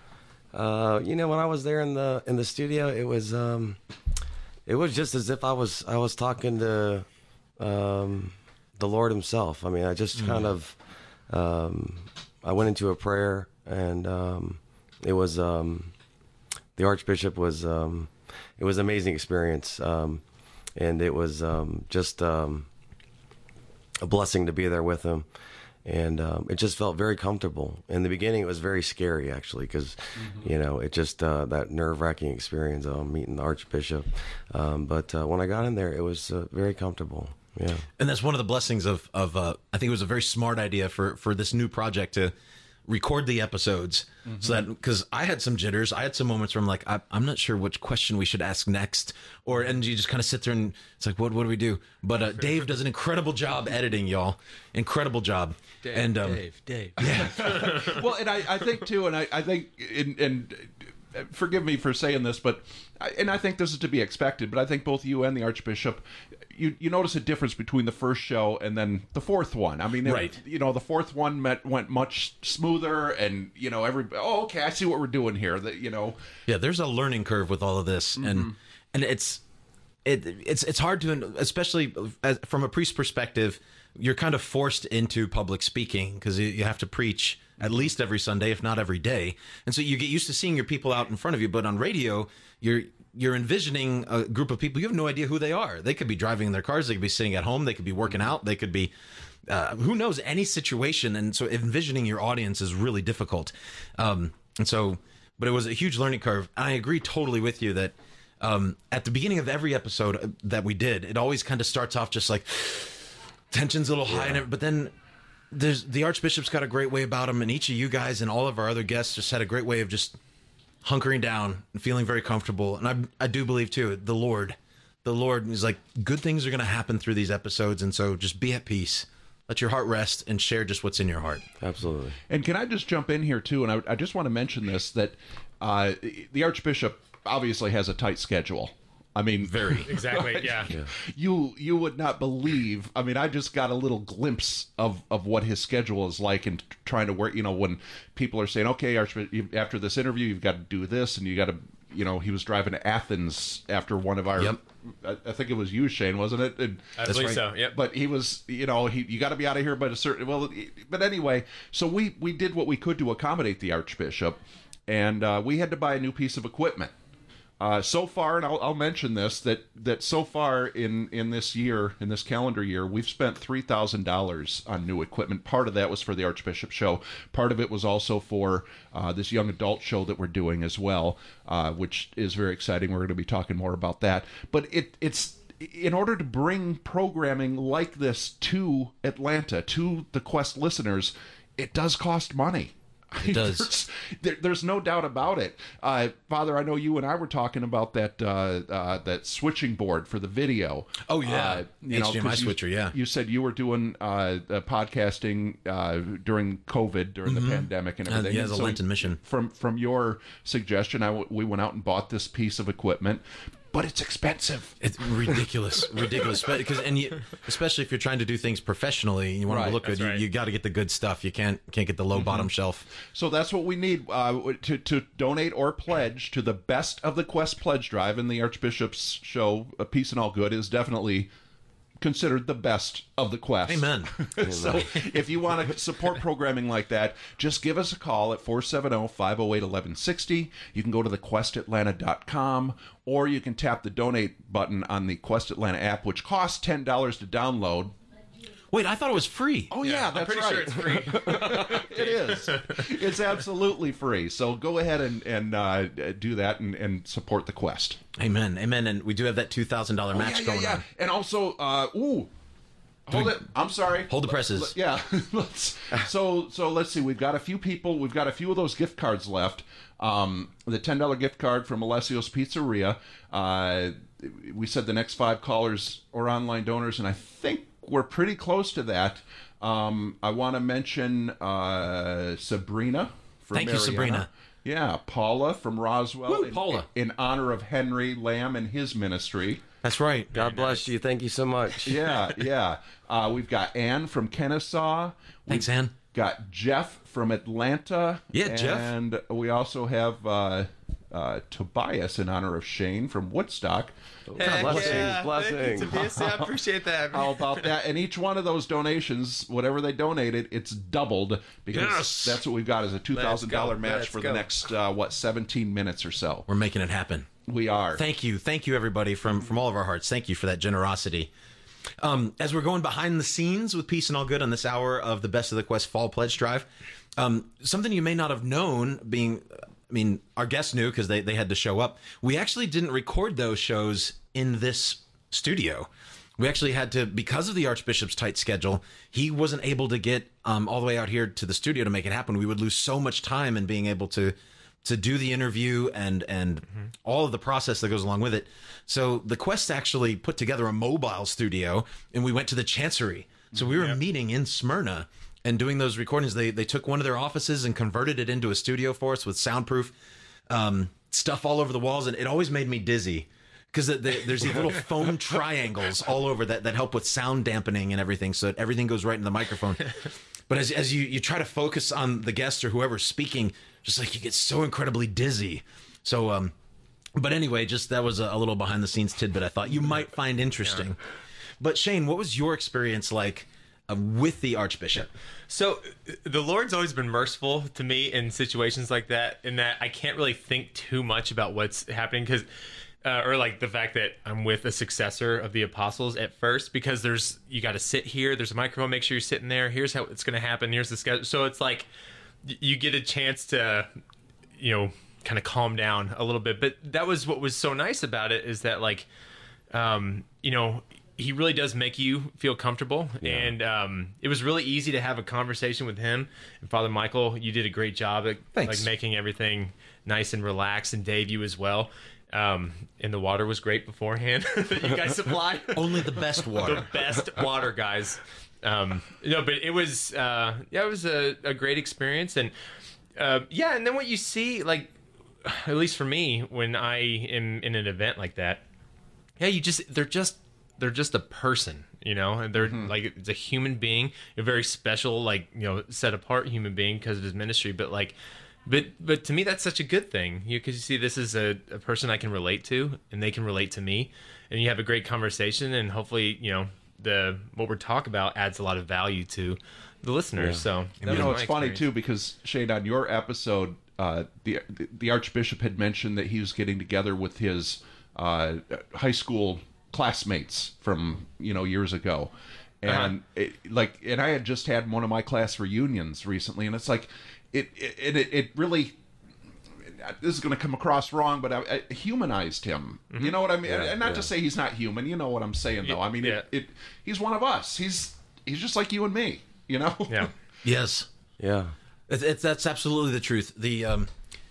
Uh, you know, when I was there in the in the studio, it was um, it was just as if I was I was talking to um, the Lord Himself. I mean, I just mm. kind of um, I went into a prayer, and um, it was um, the Archbishop was um, it was an amazing experience. Um, And it was um, just um, a blessing to be there with him. And um, it just felt very comfortable. In the beginning, it was very scary, actually, because, mm-hmm. you know, it just, uh, that nerve-wracking experience of meeting the Archbishop. Um, but uh, when I got in there, it was uh, very comfortable. Yeah. And that's one of the blessings of, of uh, I think it was a very smart idea for, for this new project to record the episodes mm-hmm. so that, because I had some jitters, I had some moments where I'm like, I, I'm not sure which question we should ask next, or and you just kind of sit there and it's like, what what do we do? But uh, Dave does an incredible job editing, y'all, incredible job. Dave, and um, Dave, Dave, yeah. Well, and I, I think too, and I, I think, and, and forgive me for saying this, but and I think this is to be expected, but I think both you and the Archbishop, you you notice a difference between the first show and then the fourth one. I mean, it, right. you know, the fourth one met, went much smoother, and you know, every oh, okay, I see what we're doing here. That you know, yeah, there's a learning curve with all of this, mm-hmm. and and it's it it's it's hard to, especially as, from a priest perspective, you're kind of forced into public speaking because you, you have to preach at least every Sunday, if not every day. And so you get used to seeing your people out in front of you. But on radio, you're you're envisioning a group of people. You have no idea who they are. They could be driving in their cars. They could be sitting at home. They could be working out. They could be, uh, who knows, any situation. And so envisioning your audience is really difficult. Um, and so, but it was a huge learning curve. I agree totally with you that um, at the beginning of every episode that we did, it always kind of starts off just like tension's a little high. And but then there's the Archbishop's got a great way about him. And each of you guys and all of our other guests just had a great way of just hunkering down and feeling very comfortable. And I I do believe too, the Lord, the Lord is like, good things are going to happen through these episodes. And so just be at peace, let your heart rest, and share just what's in your heart. Absolutely. And can I just jump in here too? And I, I just want to mention this, that uh, the Archbishop obviously has a tight schedule. I mean, very exactly. Yeah. yeah. You you would not believe. I mean, I just got a little glimpse of, of what his schedule is like, and trying to work. You know, when people are saying, "Okay, Archbishop, after this interview, you've got to do this," and you got to, you know, he was driving to Athens after one of our. Yep. I, I think it was you, Shane, wasn't it? And, I believe right. so. Yep. But he was, you know, he you got to be out of here by a certain. Well, but anyway, so we we did what we could to accommodate the Archbishop, and uh, we had to buy a new piece of equipment. Uh, so far, and I'll, I'll mention this, that, that so far in, in this year, in this calendar year, we've spent three thousand dollars on new equipment. Part of that was for the Archbishop show. Part of it was also for uh, this young adult show that we're doing as well, uh, which is very exciting. We're going to be talking more about that. But it it's in order to bring programming like this to Atlanta, to the Quest listeners, it does cost money. It does. There's, there, there's no doubt about it. Uh, Father, I know you and I were talking about that uh, uh, that switching board for the video. Oh, yeah. Uh, you H D M I know, switcher, you, yeah. You said you were doing uh, uh, podcasting uh, during COVID, during mm-hmm. the pandemic and everything. Uh, yeah, as a so Lenten mission. From, from your suggestion, I w- we went out and bought this piece of equipment. But it's expensive. It's ridiculous, ridiculous. Because and you, especially if you're trying to do things professionally, you want right, to look good. Right. You, you got to get the good stuff. You can't can't get the low mm-hmm. bottom shelf. So that's what we need uh, to to donate or pledge to the best of the Quest pledge drive. And the Archbishop's show, A Peace and All Good, is definitely considered the best of the Quest. Amen. So if you want to support programming like that, just give us a call at four seven zero, five zero eight, one one six zero. You can go to the quest atlanta dot com, or you can tap the donate button on the Quest Atlanta app, which costs ten dollars to download. Wait, I thought it was free. Oh, yeah, yeah that's I'm pretty right. sure it's free. It is. It's absolutely free. So go ahead and, and uh, do that and, and support the Quest. Amen. Amen. And we do have that two thousand dollars oh, match yeah, yeah, going yeah. on. And also, uh, ooh, hold we, it. I'm sorry. Hold the presses. Yeah. let's, so so let's see. We've got a few people. We've got a few of those gift cards left. Um, the ten dollars gift card from Alessio's Pizzeria. Uh, we said the next five callers or online donors, and I think we're pretty close to that. Um, I want to mention uh, Sabrina from Thank Mariana. you, Sabrina. Yeah, Paula from Roswell. Woo, in, Paula. In honor of Henry Lamb and his ministry. That's right. God bless you. Thank you so much. Yeah, yeah. Uh, we've got Ann from Kennesaw. Thanks, we've Ann. Got Jeff from Atlanta. Yeah, Jeff. And we also have uh, uh, Tobias in honor of Shane from Woodstock. Heck blessings, yeah. blessings. Thank you, Tobias. Yeah, I appreciate that. How about that? And each one of those donations, whatever they donated, it's doubled, because Yes. that's what we've got is a two thousand dollars match Let's for go. the next, uh, what, seventeen minutes or so. We're making it happen. We are. Thank you. Thank you, everybody, from, from all of our hearts. Thank you for that generosity. Um, as we're going behind the scenes with Peace and All Good on this hour of the Best of the Quest Fall Pledge Drive, um, something you may not have known, being, I mean, our guests knew because they, they had to show up. We actually didn't record those shows in this studio. We actually had to, because of the Archbishop's tight schedule, he wasn't able to get um, all the way out here to the studio to make it happen. We would lose so much time in being able to to do the interview and and mm-hmm. all of the process that goes along with it. So the Quest actually put together a mobile studio, and we went to the Chancery. So we were yep. meeting in Smyrna and doing those recordings. They they took one of their offices and converted it into a studio for us with soundproof um, stuff all over the walls, and it always made me dizzy. Because the, the, there's these little foam triangles all over that, that help with sound dampening and everything, so that everything goes right in the microphone. But as as you, you try to focus on the guest or whoever's speaking, just like you get so incredibly dizzy. So um, But anyway, just that was a, a little behind the scenes tidbit I thought you might find interesting. Yeah. But Shane, what was your experience like uh, with the Archbishop? So the Lord's always been merciful to me in situations like that, in that I can't really think too much about what's happening, because uh, or like the fact that I'm with a successor of the apostles at first, because there's you got to sit here, there's a microphone, make sure you're sitting there, here's how it's going to happen, here's the schedule. So it's like you get a chance to, you know, kind of calm down a little bit. But that was what was so nice about it, is that, like, um, you know, he really does make you feel comfortable. Yeah. And um, it was really easy to have a conversation with him. And Father Michael, you did a great job at like making everything nice and relaxed, and Dave, you as well. Um, and the water was great beforehand that you guys supplied. Only the best water. The best water, guys. Um, no, but it was, uh, yeah, it was a, a great experience. And uh, yeah, and then what you see, like, at least for me, when I am in an event like that, yeah, you just, they're just, they're just a person, you know, and they're mm-hmm. like, it's a human being, a very special, like, you know, set apart human being because of his ministry. But like, but, but to me, that's such a good thing. You, cause you see, this is a, a person I can relate to, and they can relate to me, and you have a great conversation, and hopefully, you know, the, what we're talking about adds a lot of value to the listeners. Yeah. So, you know, it's funny too, because Shane, on your episode, Uh, the the Archbishop had mentioned that he was getting together with his uh, high school classmates from, you know, years ago, and uh-huh. it, like, and I had just had one of my class reunions recently, and it's like, it it it, it really, this is going to come across wrong, but I, I humanized him. Mm-hmm. You know what I mean? Yeah, and not yeah. to say he's not human. You know what I'm saying, though. I mean, yeah. it, it he's one of us. He's he's just like you and me. You know? Yeah. Yes. Yeah. It's, it's that's absolutely the truth. The um,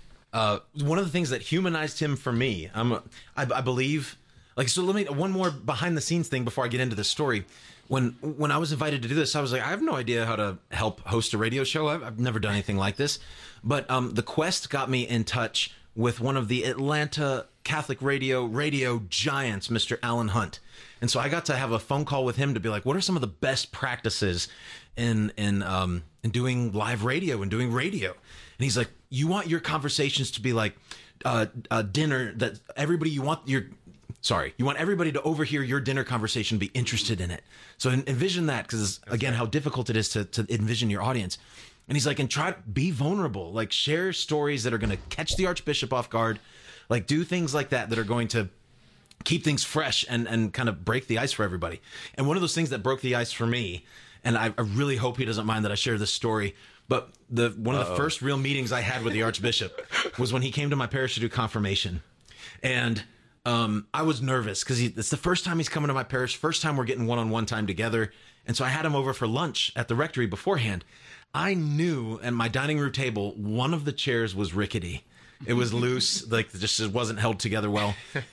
uh, one of the things that humanized him for me, I'm, I, I believe, like, so let me one more behind the scenes thing before I get into this story. When when I was invited to do this, I was like, I have no idea how to help host a radio show. I've, I've never done anything like this. But um, the Quest got me in touch with one of the Atlanta Catholic radio radio giants, Mister Alan Hunt. And so I got to have a phone call with him to be like, what are some of the best practices in in um in doing live radio and doing radio? And he's like, you want your conversations to be like uh, a dinner that everybody you want your sorry you want everybody to overhear your dinner conversation, be interested in it. So envision that, because again, how difficult it is to to envision your audience. And he's like, and try to be vulnerable, like share stories that are going to catch the Archbishop off guard, like do things like that that are going to keep things fresh and, and kind of break the ice for everybody. And one of those things that broke the ice for me, and I, I really hope he doesn't mind that I share this story, but the one of Uh-oh. the first real meetings I had with the Archbishop was when he came to my parish to do confirmation. And um, I was nervous because it's the first time he's coming to my parish, first time we're getting one-on-one time together. And so I had him over for lunch at the rectory beforehand. I knew at my dining room table, one of the chairs was rickety. It was loose, like just it wasn't held together well.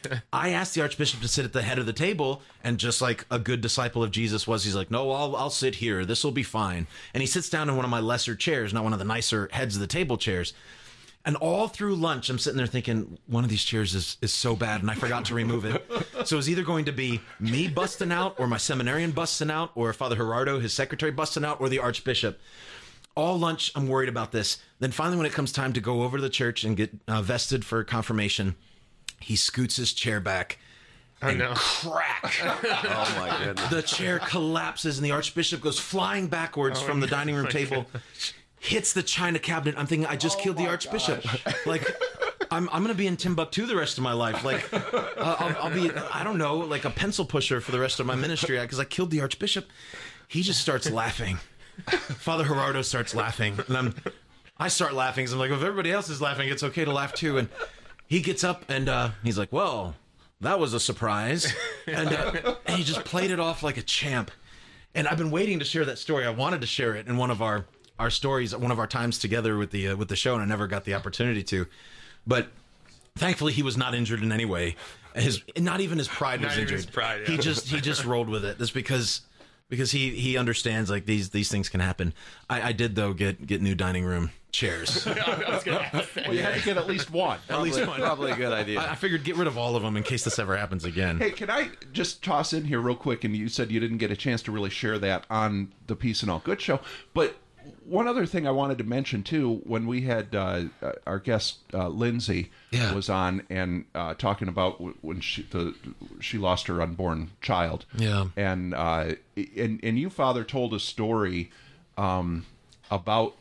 I asked the Archbishop to sit at the head of the table, and just like a good disciple of Jesus was, he's like, no, I'll I'll sit here. This will be fine. And he sits down in one of my lesser chairs, not one of the nicer heads of the table chairs. And all through lunch, I'm sitting there thinking, one of these chairs is, is so bad, and I forgot to remove it. So it was either going to be me busting out, or my seminarian busting out, or Father Gerardo, his secretary, busting out, or the Archbishop. All lunch, I'm worried about this. Then finally, when it comes time to go over to the church and get uh, vested for confirmation, he scoots his chair back and oh, no. crack. Oh, my goodness. The chair collapses, and the Archbishop goes flying backwards oh, from the dining room table, gosh. hits the china cabinet. I'm thinking, I just oh, killed the Archbishop. Gosh. Like, I'm I'm going to be in Timbuktu the rest of my life. Like, uh, I'll, I'll be, I don't know, like a pencil pusher for the rest of my ministry because I killed the Archbishop. He just starts laughing. Father Gerardo starts laughing, and I'm, I start laughing because I'm like, if everybody else is laughing, it's okay to laugh too. And he gets up and uh, he's like, well, that was a surprise. And, uh, and he just played it off like a champ. And I've been waiting to share that story. I wanted to share it in one of our, our stories, one of our times together with the uh, with the show, and I never got the opportunity to. But thankfully, he was not injured in any way. His not even his pride was not injured. His pride, yeah. He just he just rolled with it. That's because. Because he, he understands like these these things can happen. I, I did though get get new dining room chairs. I was gonna ask that. Well, you had to get at least one. Probably, at least one. Probably a good idea. I, I figured get rid of all of them in case this ever happens again. Hey, can I just toss in here real quick? And you said you didn't get a chance to really share that on the Peace and All Good show, but one other thing I wanted to mention too, when we had uh, our guest uh, Lindsay Yeah. was on and uh, talking about w- when she the she lost her unborn child. Yeah. And uh, and and you, Father, told a story um, about,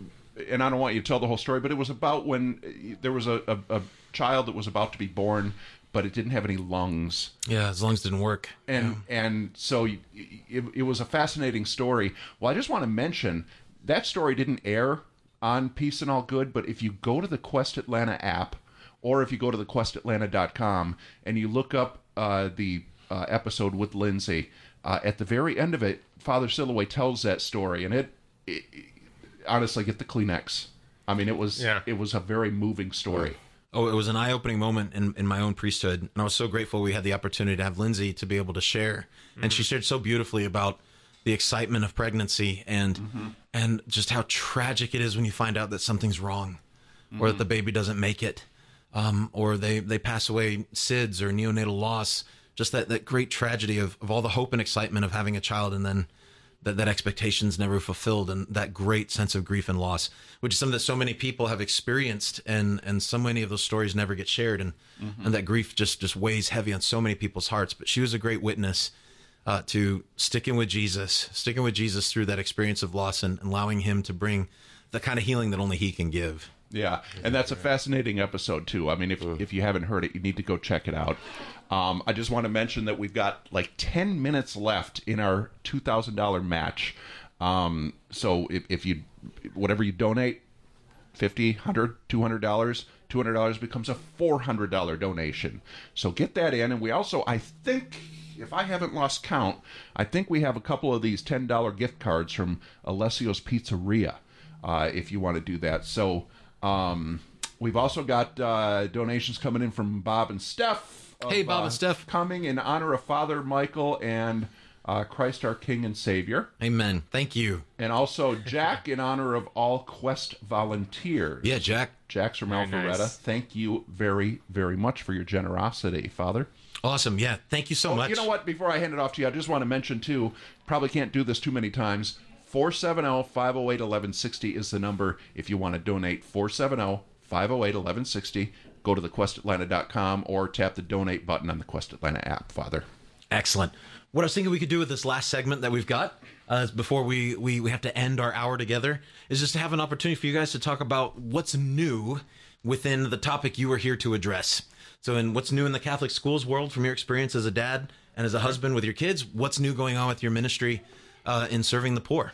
and I don't want you to tell the whole story, but it was about when there was a, a, a child that was about to be born, but it didn't have any lungs. Yeah, his lungs didn't work. And and so it, it was a fascinating story. Well, I just want to mention that story didn't air on Peace and All Good, but if you go to the Quest Atlanta app, or if you go to the quest atlanta dot com and you look up uh, the uh, episode with Lindsay, uh, at the very end of it, Father Silloway tells that story, and it, it, it honestly, get the Kleenex. I mean, it was Yeah. it was a very moving story. Oh, it was an eye-opening moment in, in my own priesthood, and I was so grateful we had the opportunity to have Lindsay to be able to share. Mm-hmm. And she shared so beautifully about the excitement of pregnancy and Mm-hmm. and just how tragic it is when you find out that something's wrong, or that the baby doesn't make it, um, or they, they pass away S I D S or neonatal loss. Just that, that great tragedy of, of all the hope and excitement of having a child, and then that, that expectation's never fulfilled, and that great sense of grief and loss, which is something that so many people have experienced, and, and so many of those stories never get shared, and, Mhm. and that grief just, just weighs heavy on so many people's hearts. But she was a great witness uh, to sticking with Jesus, sticking with Jesus through that experience of loss, and allowing him to bring the kind of healing that only he can give. Yeah, and that's a fascinating episode too. I mean, if if you haven't heard it, you need to go check it out. Um, I just want to mention that we've got like ten minutes left in our two thousand dollars match. Um, so if, if you, whatever you donate, fifty, one hundred, two hundred dollars, two hundred dollars becomes a four hundred dollars donation. So get that in. And we also, I think, if I haven't lost count, I think we have a couple of these ten dollars gift cards from Alessio's Pizzeria, uh, if you want to do that. So um, we've also got uh, donations coming in from Bob and Steph. Of, Hey, Bob uh, and Steph. Coming in honor of Father Michael and uh, Christ our King and Savior. Amen. Thank you. And also Jack in honor of all Quest volunteers. Yeah, Jack. Jack's from Very Alpharetta. nice. Thank you very, very much for your generosity, Father. Awesome. Yeah. Thank you so Oh, much. You know what? Before I hand it off to you, I just want to mention, too, probably can't do this too many times. four seven zero, five zero eight, one one six zero is the number if you want to donate. four seven zero, five zero eight, one one six zero. Go to the quest atlanta dot com or tap the donate button on the Quest Atlanta app, Father. Excellent. What I was thinking we could do with this last segment that we've got, uh, before we, we, we have to end our hour together, is just to have an opportunity for you guys to talk about what's new within the topic you are here to address. So, in what's new in the Catholic schools world from your experience as a dad and as a husband with your kids, what's new going on with your ministry uh, in serving the poor?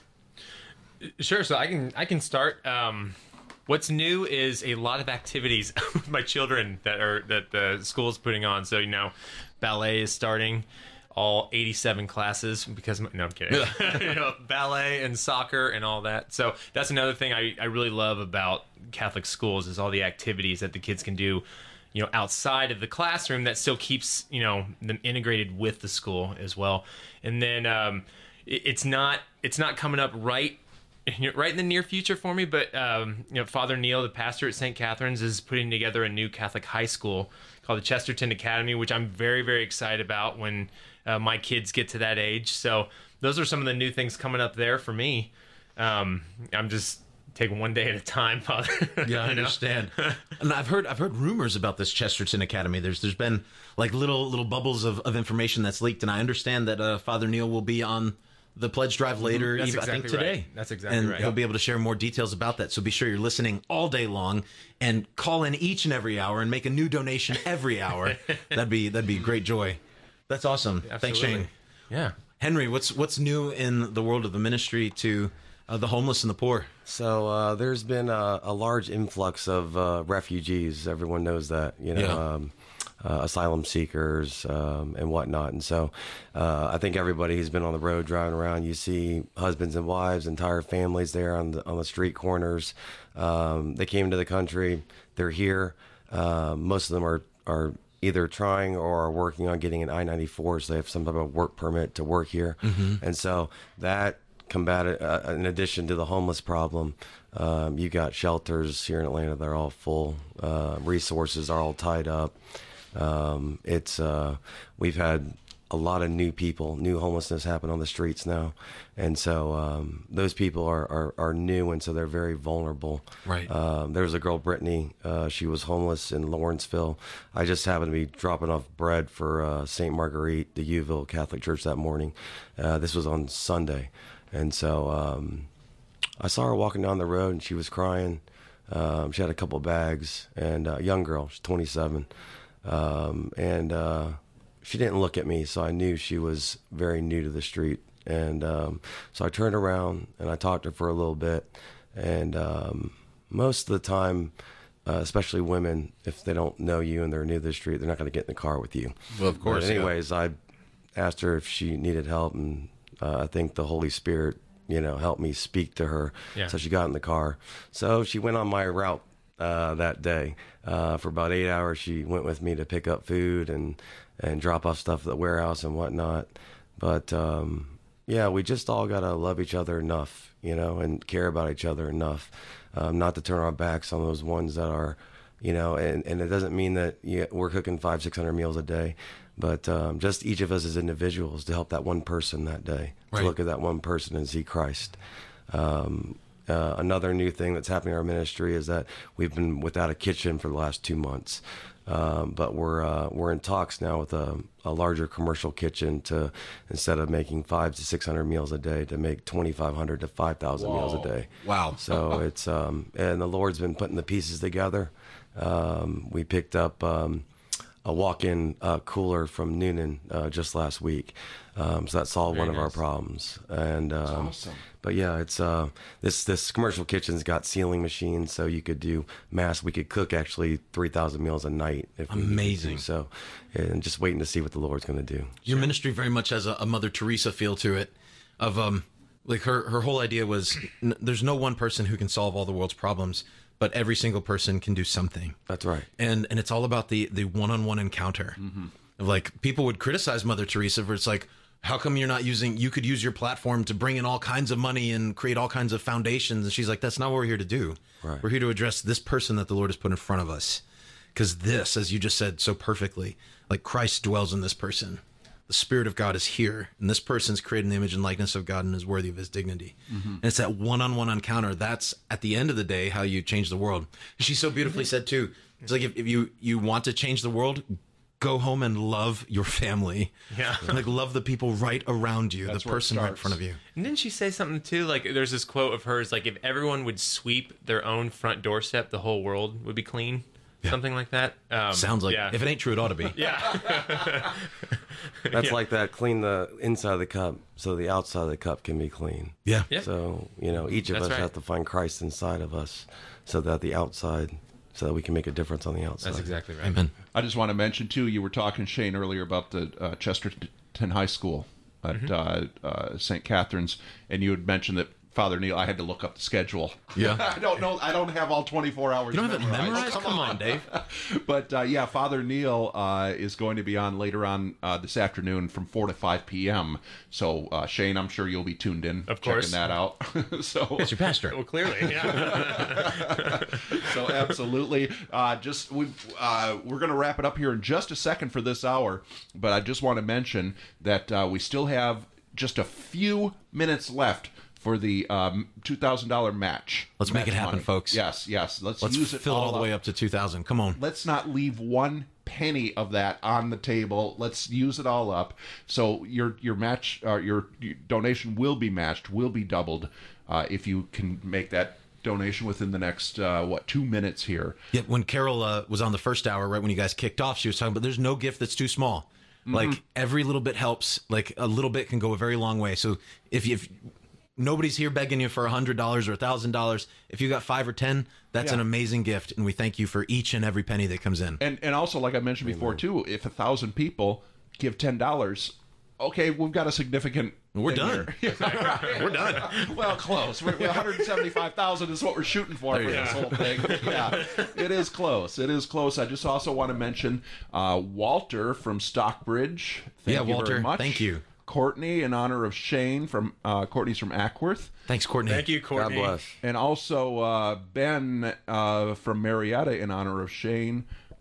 Sure. So I can I can start. Um, what's new is a lot of activities with my children that are that the school's putting on. So you know, ballet is starting, all eighty-seven classes because my, no, I'm kidding. You know, ballet and soccer and all that. So that's another thing I I really love about Catholic schools is all the activities that the kids can do, you know, outside of the classroom that still keeps, you know, them integrated with the school as well. And then um, it, it's not it's not coming up right. right in the near future for me, but um, you know, Father Neil, the pastor at Saint Catherine's, is putting together a new Catholic high school called the Chesterton Academy, which I'm very, very excited about when uh, my kids get to that age. So those are some of the new things coming up there for me. Um, I'm just taking one day at a time, Father. Yeah, I You know? understand. And I've heard I've heard rumors about this Chesterton Academy. There's there's been like little little bubbles of, of information that's leaked, and I understand that uh, Father Neil will be on the pledge drive later, That's even, I think exactly today. right. That's exactly and right. he'll be able to share more details about that. So be sure you're listening all day long and call in each and every hour and make a new donation every hour. that'd be that'd be great joy. That's awesome. Thanks, Absolutely. Shane. Yeah. Henry, what's what's new in the world of the ministry to uh, the homeless and the poor? So uh, there's been a, a large influx of uh, refugees. Everyone knows that, you know, Yeah. um, uh, asylum seekers um, and whatnot. And so uh, I think everybody who's been on the road driving around, you see husbands and wives, entire families there on the on the street corners. Um, they came to the country. They're here. Uh, most of them are are either trying or are working on getting an I ninety-four, so they have some type of work permit to work here. Mhm. And so that combated, uh, in addition to the homeless problem, um, you got shelters here in Atlanta. They're all full. Uh, resources are all tied up. Um, it's uh, we've had a lot of new people, new homelessness happen on the streets now. And so um, those people are, are, are new, and so they're very vulnerable. Right. Um, there was a girl, Brittany. Uh, she was homeless in Lawrenceville. I just happened to be dropping off bread for uh, Saint Marguerite, the Uville Catholic Church that morning. Uh, this was on Sunday. And so um, I saw her walking down the road, and she was crying. Um, she had a couple bags, and a uh, young girl, she's twenty-seven. Um, and uh, she didn't look at me, so I knew she was very new to the street. And um, so I turned around and I talked to her for a little bit. And um, most of the time, uh, especially women, if they don't know you and they're new to the street, they're not going to get in the car with you. Well, of course. But anyways, yeah. I asked her if she needed help, and uh, I think the Holy Spirit, you know, helped me speak to her. Yeah. So she got in the car. So she went on my route uh, that day. Uh, for about eight hours, she went with me to pick up food and, and drop off stuff at the warehouse and whatnot. But, um, yeah, we just all got to love each other enough, you know, and care about each other enough, um, not to turn our backs on those ones that are, you know, and, and it doesn't mean that you, we're cooking five, six hundred meals a day, but um, just each of us as individuals to help that one person that day, right. to look at that one person and see Christ. Um, uh, another new thing that's happening in our ministry is that we've been without a kitchen for the last two months. Um, but we're uh, we're in talks now with a, a larger commercial kitchen to, instead of making five to six hundred meals a day, to make twenty five hundred to five thousand meals a day. Wow! So it's um, and the Lord's been putting the pieces together. Um, we picked up um, a walk-in uh, cooler from Noonan uh, just last week, um, so that solved Very one nice. of our problems. And um, That's awesome. But yeah, it's uh, this this commercial kitchen's got sealing machines, so you could do mass. We could cook actually three thousand meals a night. If we Amazing. needed to. So, and just waiting to see what the Lord's going to do. Your ministry very much has a, a Mother Teresa feel to it. Of um, like her her whole idea was n- there's no one person who can solve all the world's problems, but every single person can do something. That's right. And and it's all about the the one on one encounter. Mm-hmm. Of like people would criticize Mother Teresa for it's like, how come you're not using, you could use your platform to bring in all kinds of money and create all kinds of foundations. And she's like, that's not what we're here to do. Right. We're here to address this person that the Lord has put in front of us. Because this, as you just said so perfectly, like Christ dwells in this person. The Spirit of God is here. And this person's created in the image and likeness of God and is worthy of his dignity. Mm-hmm. And it's that one-on-one encounter. That's, at the end of the day, how you change the world. She so beautifully said, too, it's like if, if you, you want to change the world, go home and love your family. Yeah. Like love the people right around you, That's the where it person right in starts. front of you. And didn't she say something too? Like there's this quote of hers, like if everyone would sweep their own front doorstep, the whole world would be clean. Yeah. Something like that. Um, Sounds like, yeah. if it ain't true, it ought to be. Yeah. That's Yeah. like that. Clean the inside of the cup so the outside of the cup can be clean. Yeah. Yeah. So, you know, each of That's us right. have to find Christ inside of us so that the outside, so that we can make a difference on the outside. That's exactly right. Amen. I just want to mention, too, you were talking, Shane, earlier about the uh, Chesterton High School at Mm-hmm. uh, uh, Saint Catherine's, and you had mentioned that Father Neil, I had to look up the schedule. Yeah. I don't know. I don't have all twenty-four hours You don't have it memorized. memorized? Come on, Dave. But, uh, yeah, Father Neil uh, is going to be on later on uh, this afternoon from four to five p.m. So, uh, Shane, I'm sure you'll be tuned in, Of checking course. that out. So, It's your pastor. Well, clearly, yeah. so absolutely. Uh, just we uh, we're going to wrap it up here in just a second for this hour, but I just want to mention that uh, we still have just a few minutes left for the um, two thousand dollars match. Let's make Match it happen, money. folks. Yes, yes. Let's, Let's use it fill it all the up. way up to two thousand. Come on. Let's not leave one penny of that on the table. Let's use it all up. So your your match, uh, your, your donation will be matched, will be doubled uh, if you can make that donation within the next uh, what two minutes here. Yeah, when Carol uh, was on the first hour, right when you guys kicked off, she was talking about there's no gift that's too small. Mm-hmm. Like every little bit helps. Like a little bit can go a very long way. So if you if nobody's here begging you for a hundred dollars or a thousand dollars, if you got five or ten, that's Yeah. an amazing gift, and we thank you for each and every penny that comes in. And and also, like I mentioned before too, if a thousand people give ten dollars, okay, we've got a significant. We're thing done. here. We're done. Well, close. We're, one hundred seventy-five thousand is what we're shooting for There for you this go. whole thing. Yeah, it is close. It is close. I just also want to mention uh, Walter from Stockbridge. Thank Yeah, you Walter, very much. thank you. Courtney, in honor of Shane from uh, Courtney's from Ackworth. Thanks, Courtney. Thank you, Courtney. God bless. And also uh, Ben uh, from Marietta in honor of Shane.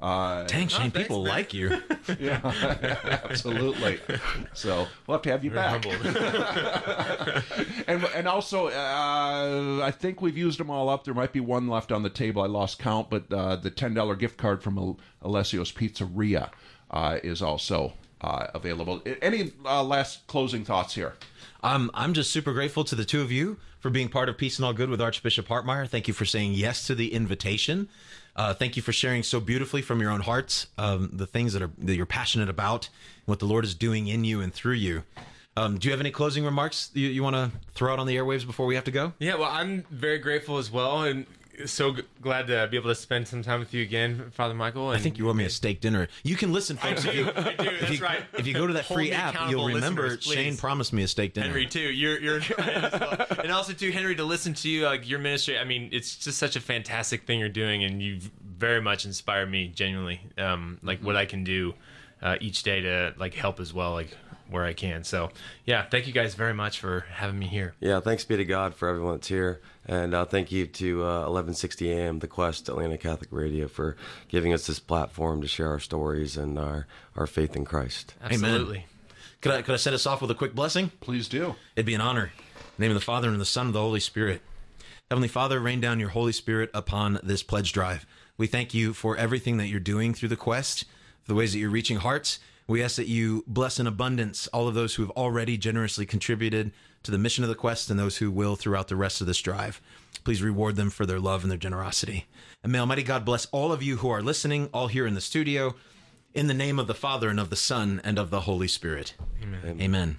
Uh, Dang, Shane, oh, people like you. Yeah, absolutely. So we'll have to have you Very back. and and also, uh, I think we've used them all up. There might be one left on the table. I lost count, but uh, the ten dollar gift card from Al- Alessio's Pizzeria uh, is also uh, available. Any uh, last closing thoughts here? Um, I'm just super grateful to the two of you for being part of Peace and All Good with Archbishop Hartmeyer. Thank you for saying yes to the invitation. Uh, thank you for sharing so beautifully from your own hearts um, the things that are that you're passionate about, what the Lord is doing in you and through you. Um, do you have any closing remarks you, you want to throw out on the airwaves before we have to go? Yeah, well, I'm very grateful as well, and so g- glad to be able to spend some time with you again, Father Michael. And I think you owe me a steak dinner. You can listen, folks. I do, if you, I do, if that's you, right. If you go to that Hold free me app, accountable, you'll remember listeners, please. Shane promised me a steak dinner. Henry, too. You're, you're as well. And also, too, Henry, to listen to you, like your ministry, I mean, it's just such a fantastic thing you're doing, and you've very much inspired me, genuinely, um, like what I can do uh, each day to like help as well, like where I can. So, yeah, thank you guys very much for having me here. Yeah, thanks be to God for everyone that's here. And uh, thank you to uh, eleven sixty A M, The Quest, Atlanta Catholic Radio, for giving us this platform to share our stories and our, our faith in Christ. Absolutely. Amen. Could I, could I set us off with a quick blessing? Please do. It'd be an honor. In the name of the Father, and the Son, and the Holy Spirit. Heavenly Father, rain down your Holy Spirit upon this pledge drive. We thank you for everything that you're doing through the Quest, for the ways that you're reaching hearts. We ask that you bless in abundance all of those who have already generously contributed to the mission of the Quest and those who will throughout the rest of this drive. Please reward them for their love and their generosity. And may Almighty God bless all of you who are listening, all here in the studio, in the name of the Father and of the Son and of the Holy Spirit. Amen. Amen.